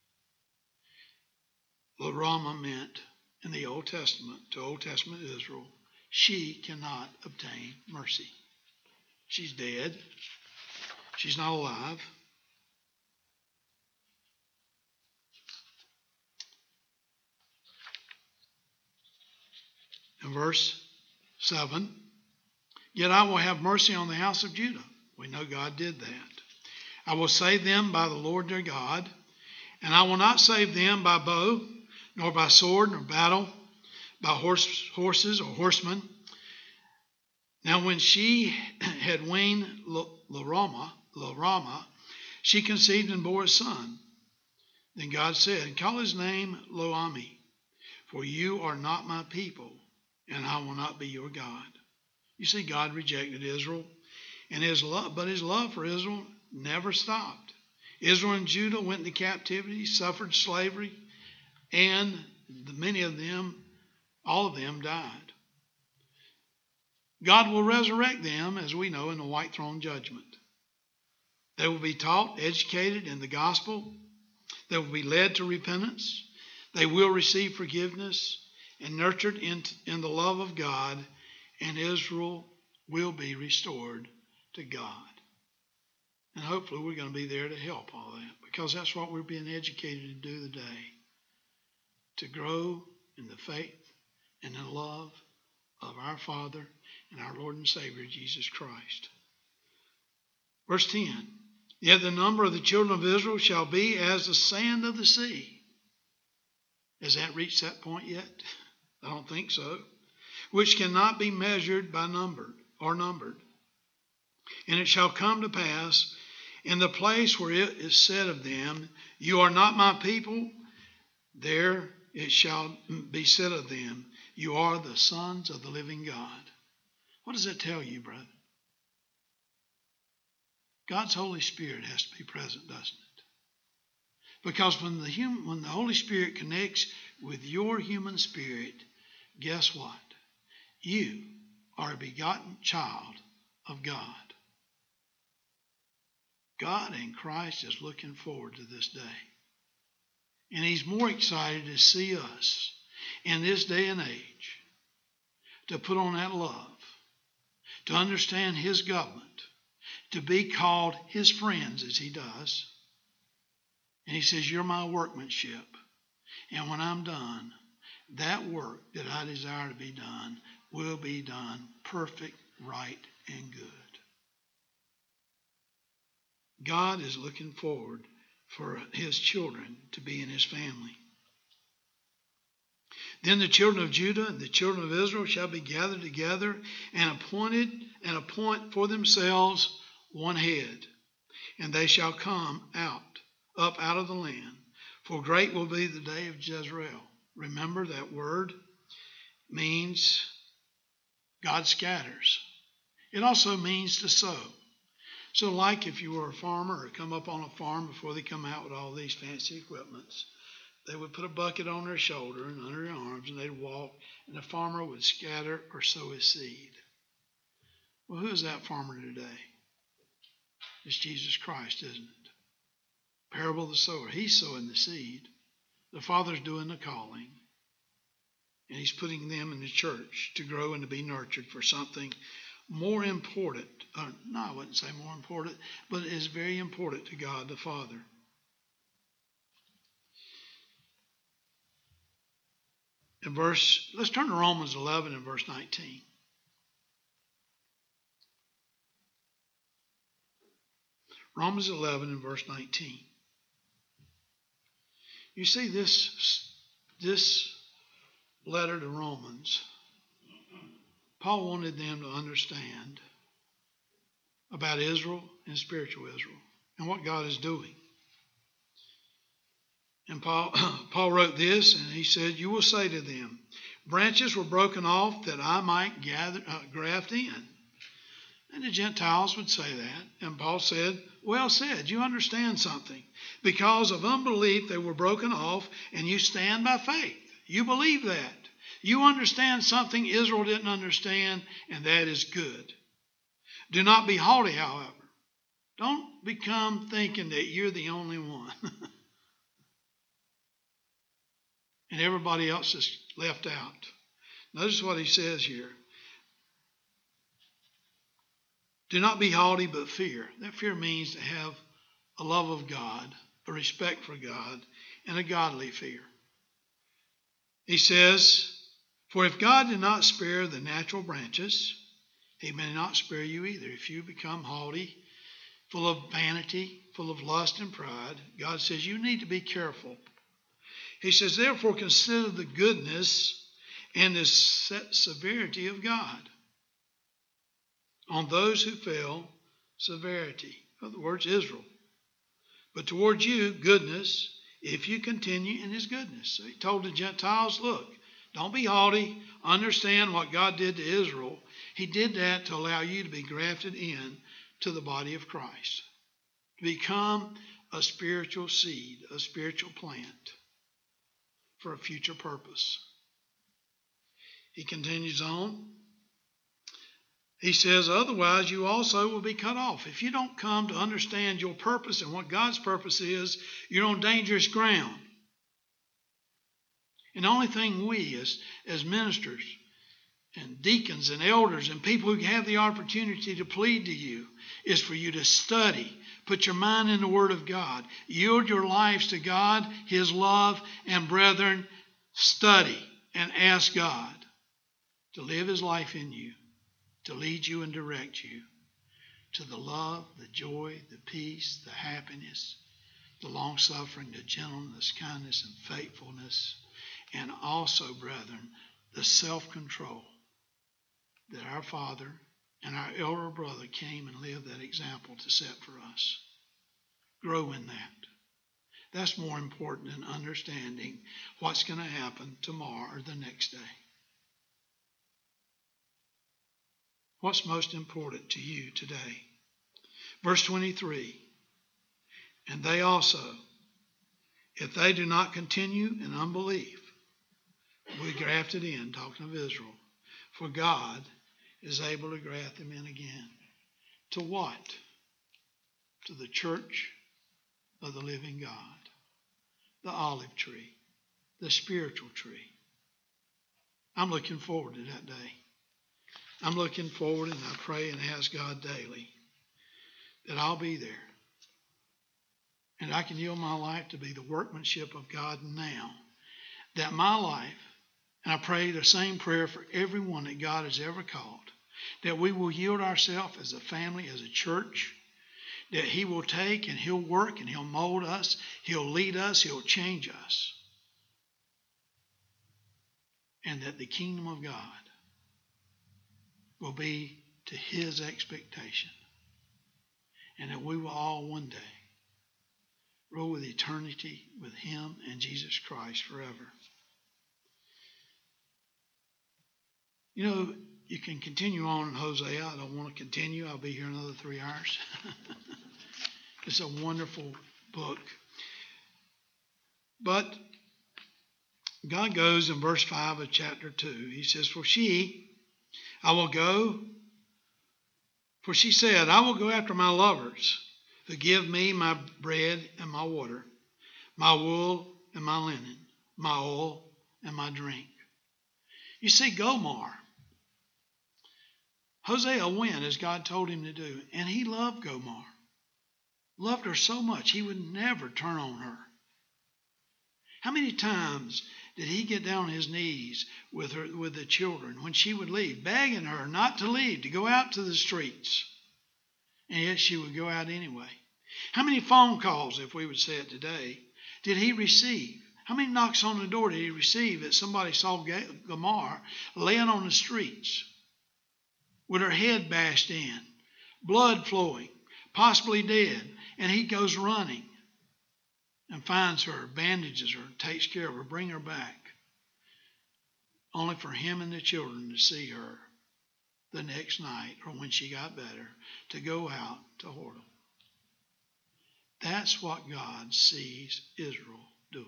Lo-Ramah meant in the Old Testament, to Old Testament Israel, she cannot obtain mercy. She's dead. She's not alive. In verse 7, yet I will have mercy on the house of Judah. We know God did that. I will save them by the Lord their God, and I will not save them by bow, nor by sword, nor battle, by horses or horsemen. Now when she had weaned Lo-Ramah, she conceived and bore a son. Then God said, call his name Lo-Ammi, for you are not my people, and I will not be your God. You see, God rejected Israel, and but his love for Israel never stopped. Israel and Judah went into captivity, suffered slavery, and many of them, all of them, died. God will resurrect them, as we know, in the white throne judgment. They will be taught, educated in the gospel. They will be led to repentance. They will receive forgiveness and nurtured in the love of God, and Israel will be restored to God. And hopefully we're going to be there to help all that, because that's what we're being educated to do today, to grow in the faith and in love of our Father and our Lord and Savior, Jesus Christ. Verse 10, yet the number of the children of Israel shall be as the sand of the sea. Has that reached that point yet? I don't think so. Which cannot be measured by numbered. And it shall come to pass in the place where it is said of them, you are not my people, there it shall be said of them, you are the sons of the living God. What does that tell you, brother? God's Holy Spirit has to be present, doesn't it? Because when the Holy Spirit connects with your human spirit, guess what? You are a begotten child of God. God in Christ is looking forward to this day. And he's more excited to see us in this day and age to put on that love, to understand his government, to be called his friends as he does. And he says, you're my workmanship. And when I'm done, that work that I desire to be done will be done perfect, right, and good. God is looking forward for his children to be in his family. Then the children of Judah and the children of Israel shall be gathered together and appoint for themselves one head, and they shall come up out of the land. For great will be the day of Jezreel. Remember, that word means God scatters. It also means to sow. So like if you were a farmer or come up on a farm before they come out with all these fancy equipments, they would put a bucket on their shoulder and under their arms, and they'd walk, and the farmer would scatter or sow his seed. Well, who is that farmer today? It's Jesus Christ, isn't it? Parable of the sower. He's sowing the seed. The Father's doing the calling. And He's putting them in the church to grow and to be nurtured for something more important. No, I wouldn't say more important, but it is very important to God the Father. Let's turn to Romans 11 and verse 19. Romans 11 and verse 19. You see, this letter to Romans, Paul wanted them to understand about Israel and spiritual Israel and what God is doing. And Paul wrote this, and he said, "You will say to them, branches were broken off that I might graft in." And the Gentiles would say that. And Paul said, "Well said, you understand something. Because of unbelief they were broken off, and you stand by faith. You believe that. You understand something Israel didn't understand, and that is good. Do not be haughty, however. Don't become thinking that you're the only one. And everybody else is left out." Notice what he says here. Do not be haughty, but fear. That fear means to have a love of God, a respect for God, and a godly fear. He says, "For if God did not spare the natural branches, He may not spare you either." If you become haughty, full of vanity, full of lust and pride, God says you need to be careful. He says, "Therefore consider the goodness and the severity of God. On those who fell, severity." In other words, Israel. "But towards you, goodness, if you continue in His goodness." So He told the Gentiles, look, don't be haughty. Understand what God did to Israel. He did that to allow you to be grafted in to the body of Christ. To become a spiritual seed, a spiritual plant for a future purpose. He continues on. He says, "Otherwise you also will be cut off." If you don't come to understand your purpose and what God's purpose is, you're on dangerous ground. And the only thing we as ministers and deacons and elders and people who have the opportunity to plead to you is for you to study. Put your mind in the Word of God. Yield your lives to God, His love, and brethren, study and ask God to live His life in you, to lead you and direct you to the love, the joy, the peace, the happiness, the long-suffering, the gentleness, kindness, and faithfulness, and also, brethren, the self-control that our Father and our elder brother came and lived that example to set for us. Grow in that. That's more important than understanding what's going to happen tomorrow or the next day. What's most important to you today? Verse 23, "And they also, if they do not continue in unbelief, will be grafted in," talking of Israel, "for God is able to graft them in again." To what? To the church of the living God, the olive tree, the spiritual tree. I'm looking forward to that day. I'm looking forward, and I pray and ask God daily that I'll be there. And I can yield my life to be the workmanship of God now. That my life, and I pray the same prayer for everyone that God has ever called, that we will yield ourselves as a family, as a church, that He will take and He'll work and He'll mold us, He'll lead us, He'll change us. And that the kingdom of God will be to His expectation. And that we will all one day rule with eternity with Him and Jesus Christ forever. You know, you can continue on in Hosea. I don't want to continue. I'll be here another 3 hours. It's a wonderful book. But God goes in verse 5 of chapter 2. He says, For she said, I will go after my lovers. Forgive me my bread and my water, my wool and my linen, my oil and my drink. You see, Gomer, Hosea went as God told him to do, and he loved Gomer. Loved her so much he would never turn on her. How many times did he get down on his knees with the children when she would leave, begging her not to leave, to go out to the streets? And yet she would go out anyway. How many phone calls, if we would say it today, did he receive? How many knocks on the door did he receive that somebody saw Gomer laying on the streets with her head bashed in, blood flowing, possibly dead, and he goes running and finds her, bandages her, takes care of her, bring her back, only for him and the children to see her the next night or when she got better to go out to whoredom. That's what God sees Israel doing.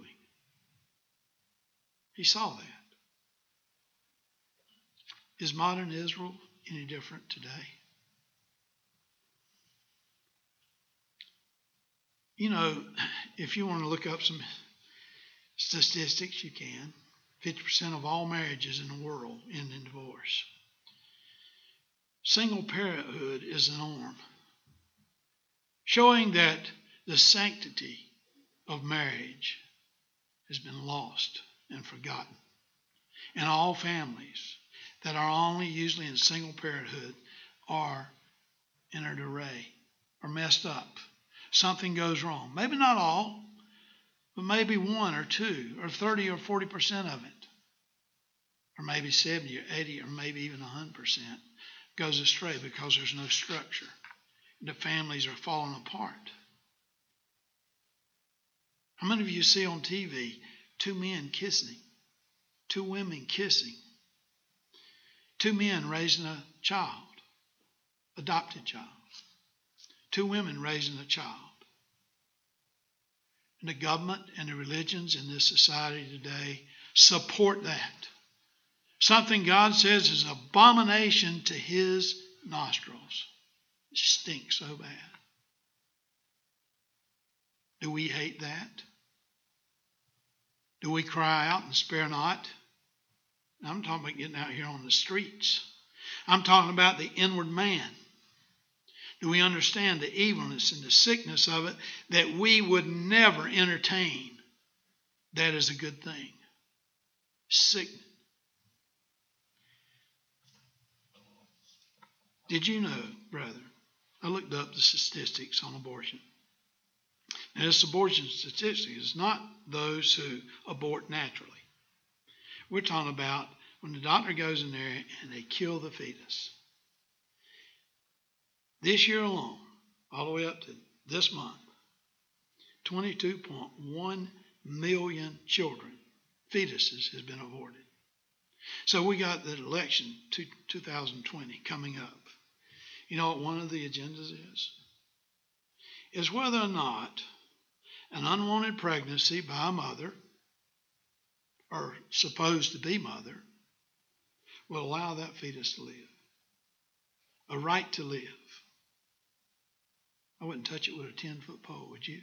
He saw that. Is modern Israel any different today? You know, if you want to look up some statistics, you can. 50% of all marriages in the world end in divorce. Single parenthood is the norm, showing that the sanctity of marriage has been lost and forgotten. And all families that are only usually in single parenthood are in an array, are messed up. Something goes wrong. Maybe not all, but maybe 1 or 2 or 30 or 40% of it, or maybe 70 or 80 or maybe even 100% goes astray because there's no structure. The families are falling apart. How many of you see on TV 2 men kissing, 2 women kissing, 2 men raising a child, adopted child, 2 women raising a child? And the government and the religions in this society today support that. Something God says is abomination to his nostrils. It stinks so bad. Do we hate that? Do we cry out and spare not? I'm talking about getting out here on the streets. I'm talking about the inward man. Do we understand the evilness and the sickness of it that we would never entertain? That is a good thing. Sickness. Did you know, brother, I looked up the statistics on abortion. Now, this abortion statistic is not those who abort naturally. We're talking about when the doctor goes in there and they kill the fetus. This year alone, all the way up to this month, 22.1 million children, fetuses, has been aborted. So we got the election 2020 coming up. You know what one of the agendas is? Is whether or not an unwanted pregnancy by a mother, or supposed to be mother, will allow that fetus to live. A right to live. I wouldn't touch it with a 10-foot pole, would you?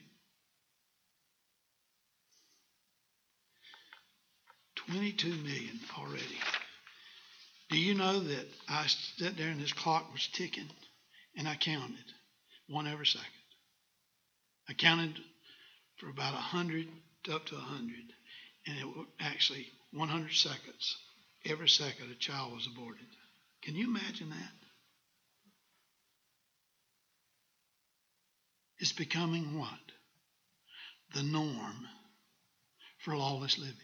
22 million already. Do you know that I sat there and this clock was ticking and I counted one every second? I counted for about 100 up to 100, and it was actually 100 seconds. Every second a child was aborted. Can you imagine that? It's becoming what? The norm for lawless living.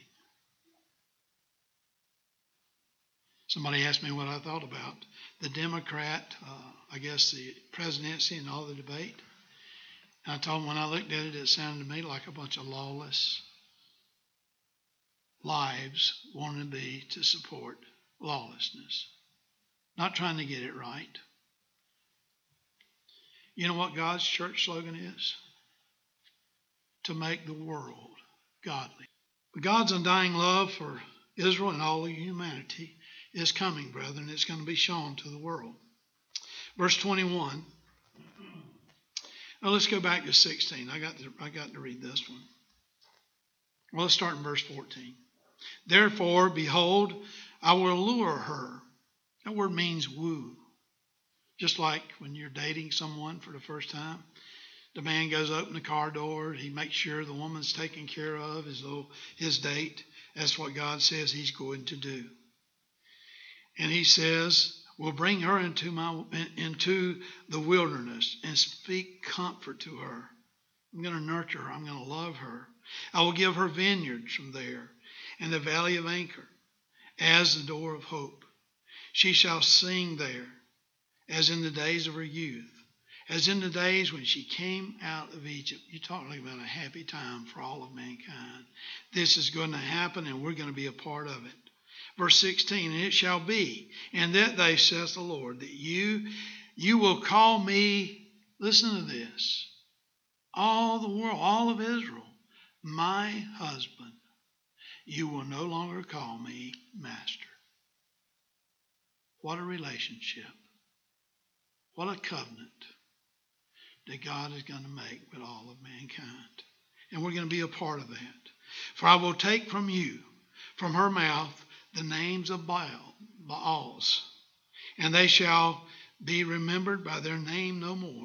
Somebody asked me what I thought about the Democrat, I guess the presidency and all the debate. And I told them when I looked at it, it sounded to me like a bunch of lawless lives wanting to be to support lawlessness. Not trying to get it right. You know what God's church slogan is? To make the world godly. But God's undying love for Israel and all of humanity is coming, brethren. It's going to be shown to the world. Verse 21, Now let's go back to 16. I got to read this one. Well, let's start in verse 14. Therefore, behold, I will lure her. That word means woo. Just like when you're dating someone for the first time, the man goes open the car door. He makes sure the woman's taken care of, his date. That's what God says he's going to do. And he says, we'll bring her into the wilderness and speak comfort to her. I'm going to nurture her. I'm going to love her. I will give her vineyards from there and the valley of Anchor as the door of hope. She shall sing there as in the days of her youth, as in the days when she came out of Egypt. You're talking about a happy time for all of mankind. This is going to happen, and we're going to be a part of it. Verse 16, and it shall be in that day, saith the Lord, that you will call me, listen to this, all the world, all of Israel, my husband. You will no longer call me master. What a relationship. What a covenant that God is going to make with all of mankind. And we're going to be a part of that. For I will take from you, from her mouth, the names of Baals, and they shall be remembered by their name no more.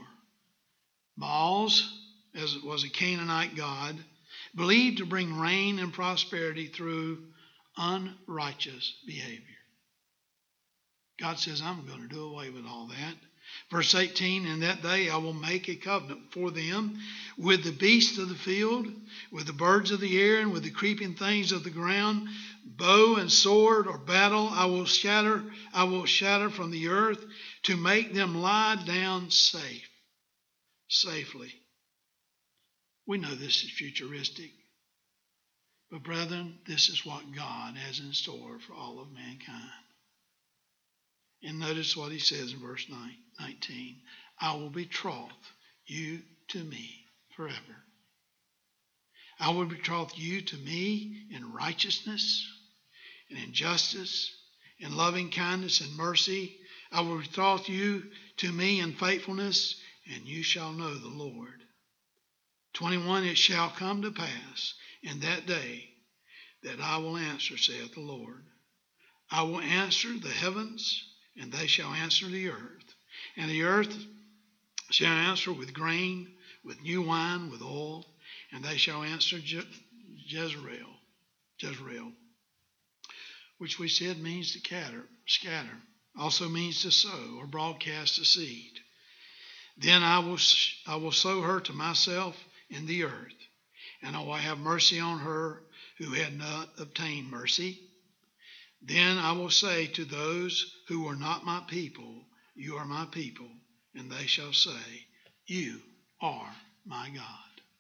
Baals, as it was a Canaanite god, believed to bring rain and prosperity through unrighteous behavior. God says, I'm going to do away with all that. Verse 18, in that day I will make a covenant for them with the beasts of the field, with the birds of the air, and with the creeping things of the ground. Bow and sword or battle I will shatter from the earth to make them lie down safely. We know this is futuristic. But brethren, this is what God has in store for all of mankind. And notice what he says in verse 19. I will betroth you to me forever. I will betroth you to me in righteousness and in justice, in loving kindness and mercy. I will betroth you to me in faithfulness, and you shall know the Lord. 21, it shall come to pass in that day that I will answer, saith the Lord. I will answer the heavens, and they shall answer the earth. And the earth shall answer with grain, with new wine, with oil, and they shall answer Jezreel, which we said means to scatter, also means to sow or broadcast a seed. Then I will sow her to myself in the earth, and I will have mercy on her who had not obtained mercy. Then I will say to those who are not my people, you are my people, and they shall say, you are my God.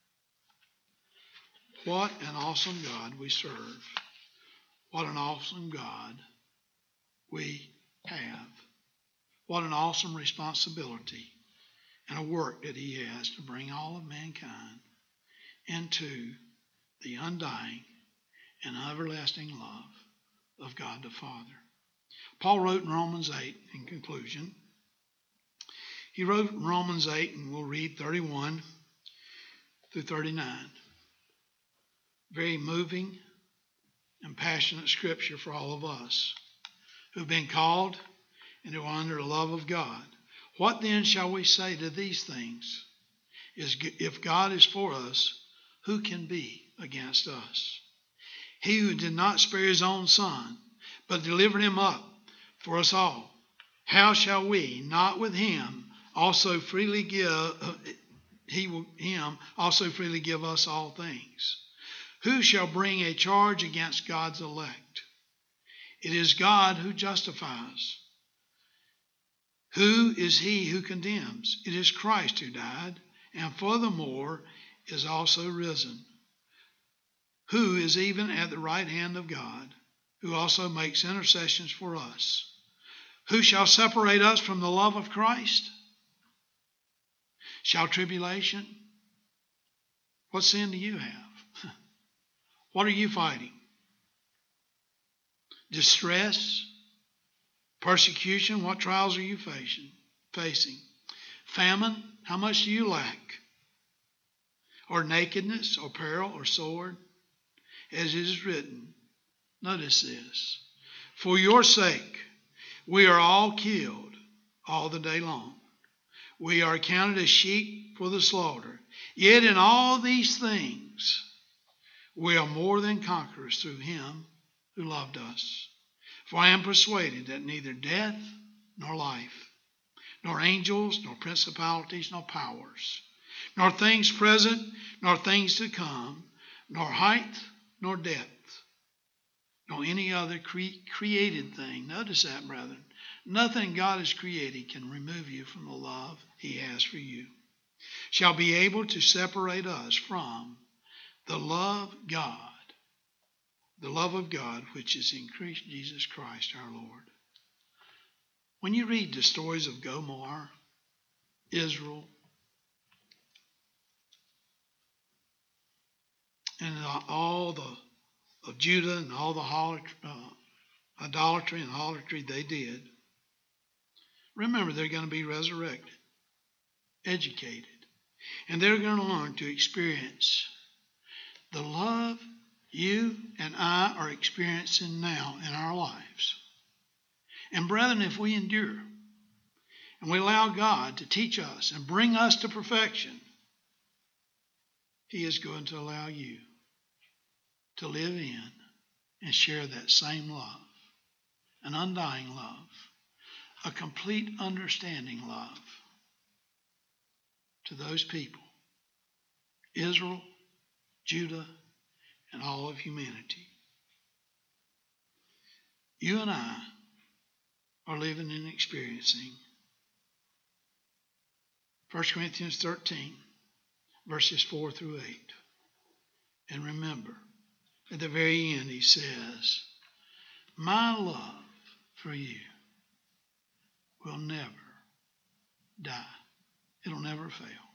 What an awesome God we serve. What an awesome God we have. What an awesome responsibility and a work that he has to bring all of mankind into the undying and everlasting love of God the Father. Paul wrote in Romans 8, in conclusion, he wrote in Romans 8, and we'll read 31 through 39. Very moving and passionate scripture for all of us who've been called and who are under the love of God. What then shall we say to these things? If God is for us, who can be against us? He who did not spare his own son, but delivered him up for us all, how shall we not with him also freely give us all things? Who shall bring a charge against God's elect? It is God who justifies. Who is he who condemns? It is Christ who died, and furthermore is also risen, who is even at the right hand of God, who also makes intercessions for us. Who shall separate us from the love of Christ? Shall tribulation? What sin do you have? What are you fighting? Distress? Persecution? What trials are you facing? Famine? How much do you lack? or nakedness, or peril, or sword? As it is written, notice this, for your sake we are all killed all the day long. We are counted as sheep for the slaughter. Yet in all these things we are more than conquerors through him who loved us. For I am persuaded that neither death nor life, nor angels, nor principalities, nor powers, nor things present, nor things to come, nor height, nor depth, nor any other created thing. Notice that, brethren. Nothing God has created can remove you from the love he has for you. Shall be able to separate us from the love of God which is in Jesus Christ our Lord. When you read the stories of Gomer, Israel, and all of Judah and all the idolatry and harlotry they did, remember they're going to be resurrected, educated, and they're going to learn to experience the love you and I are experiencing now in our lives. And brethren, if we endure and we allow God to teach us and bring us to perfection, he is going to allow you to live in and share that same love, an undying love, a complete understanding love to those people, Israel, Judah, and all of humanity. You and I are living and experiencing 1 Corinthians 13, verses 4 through 8. And remember, at the very end he says, my love for you will never die. It'll never fail.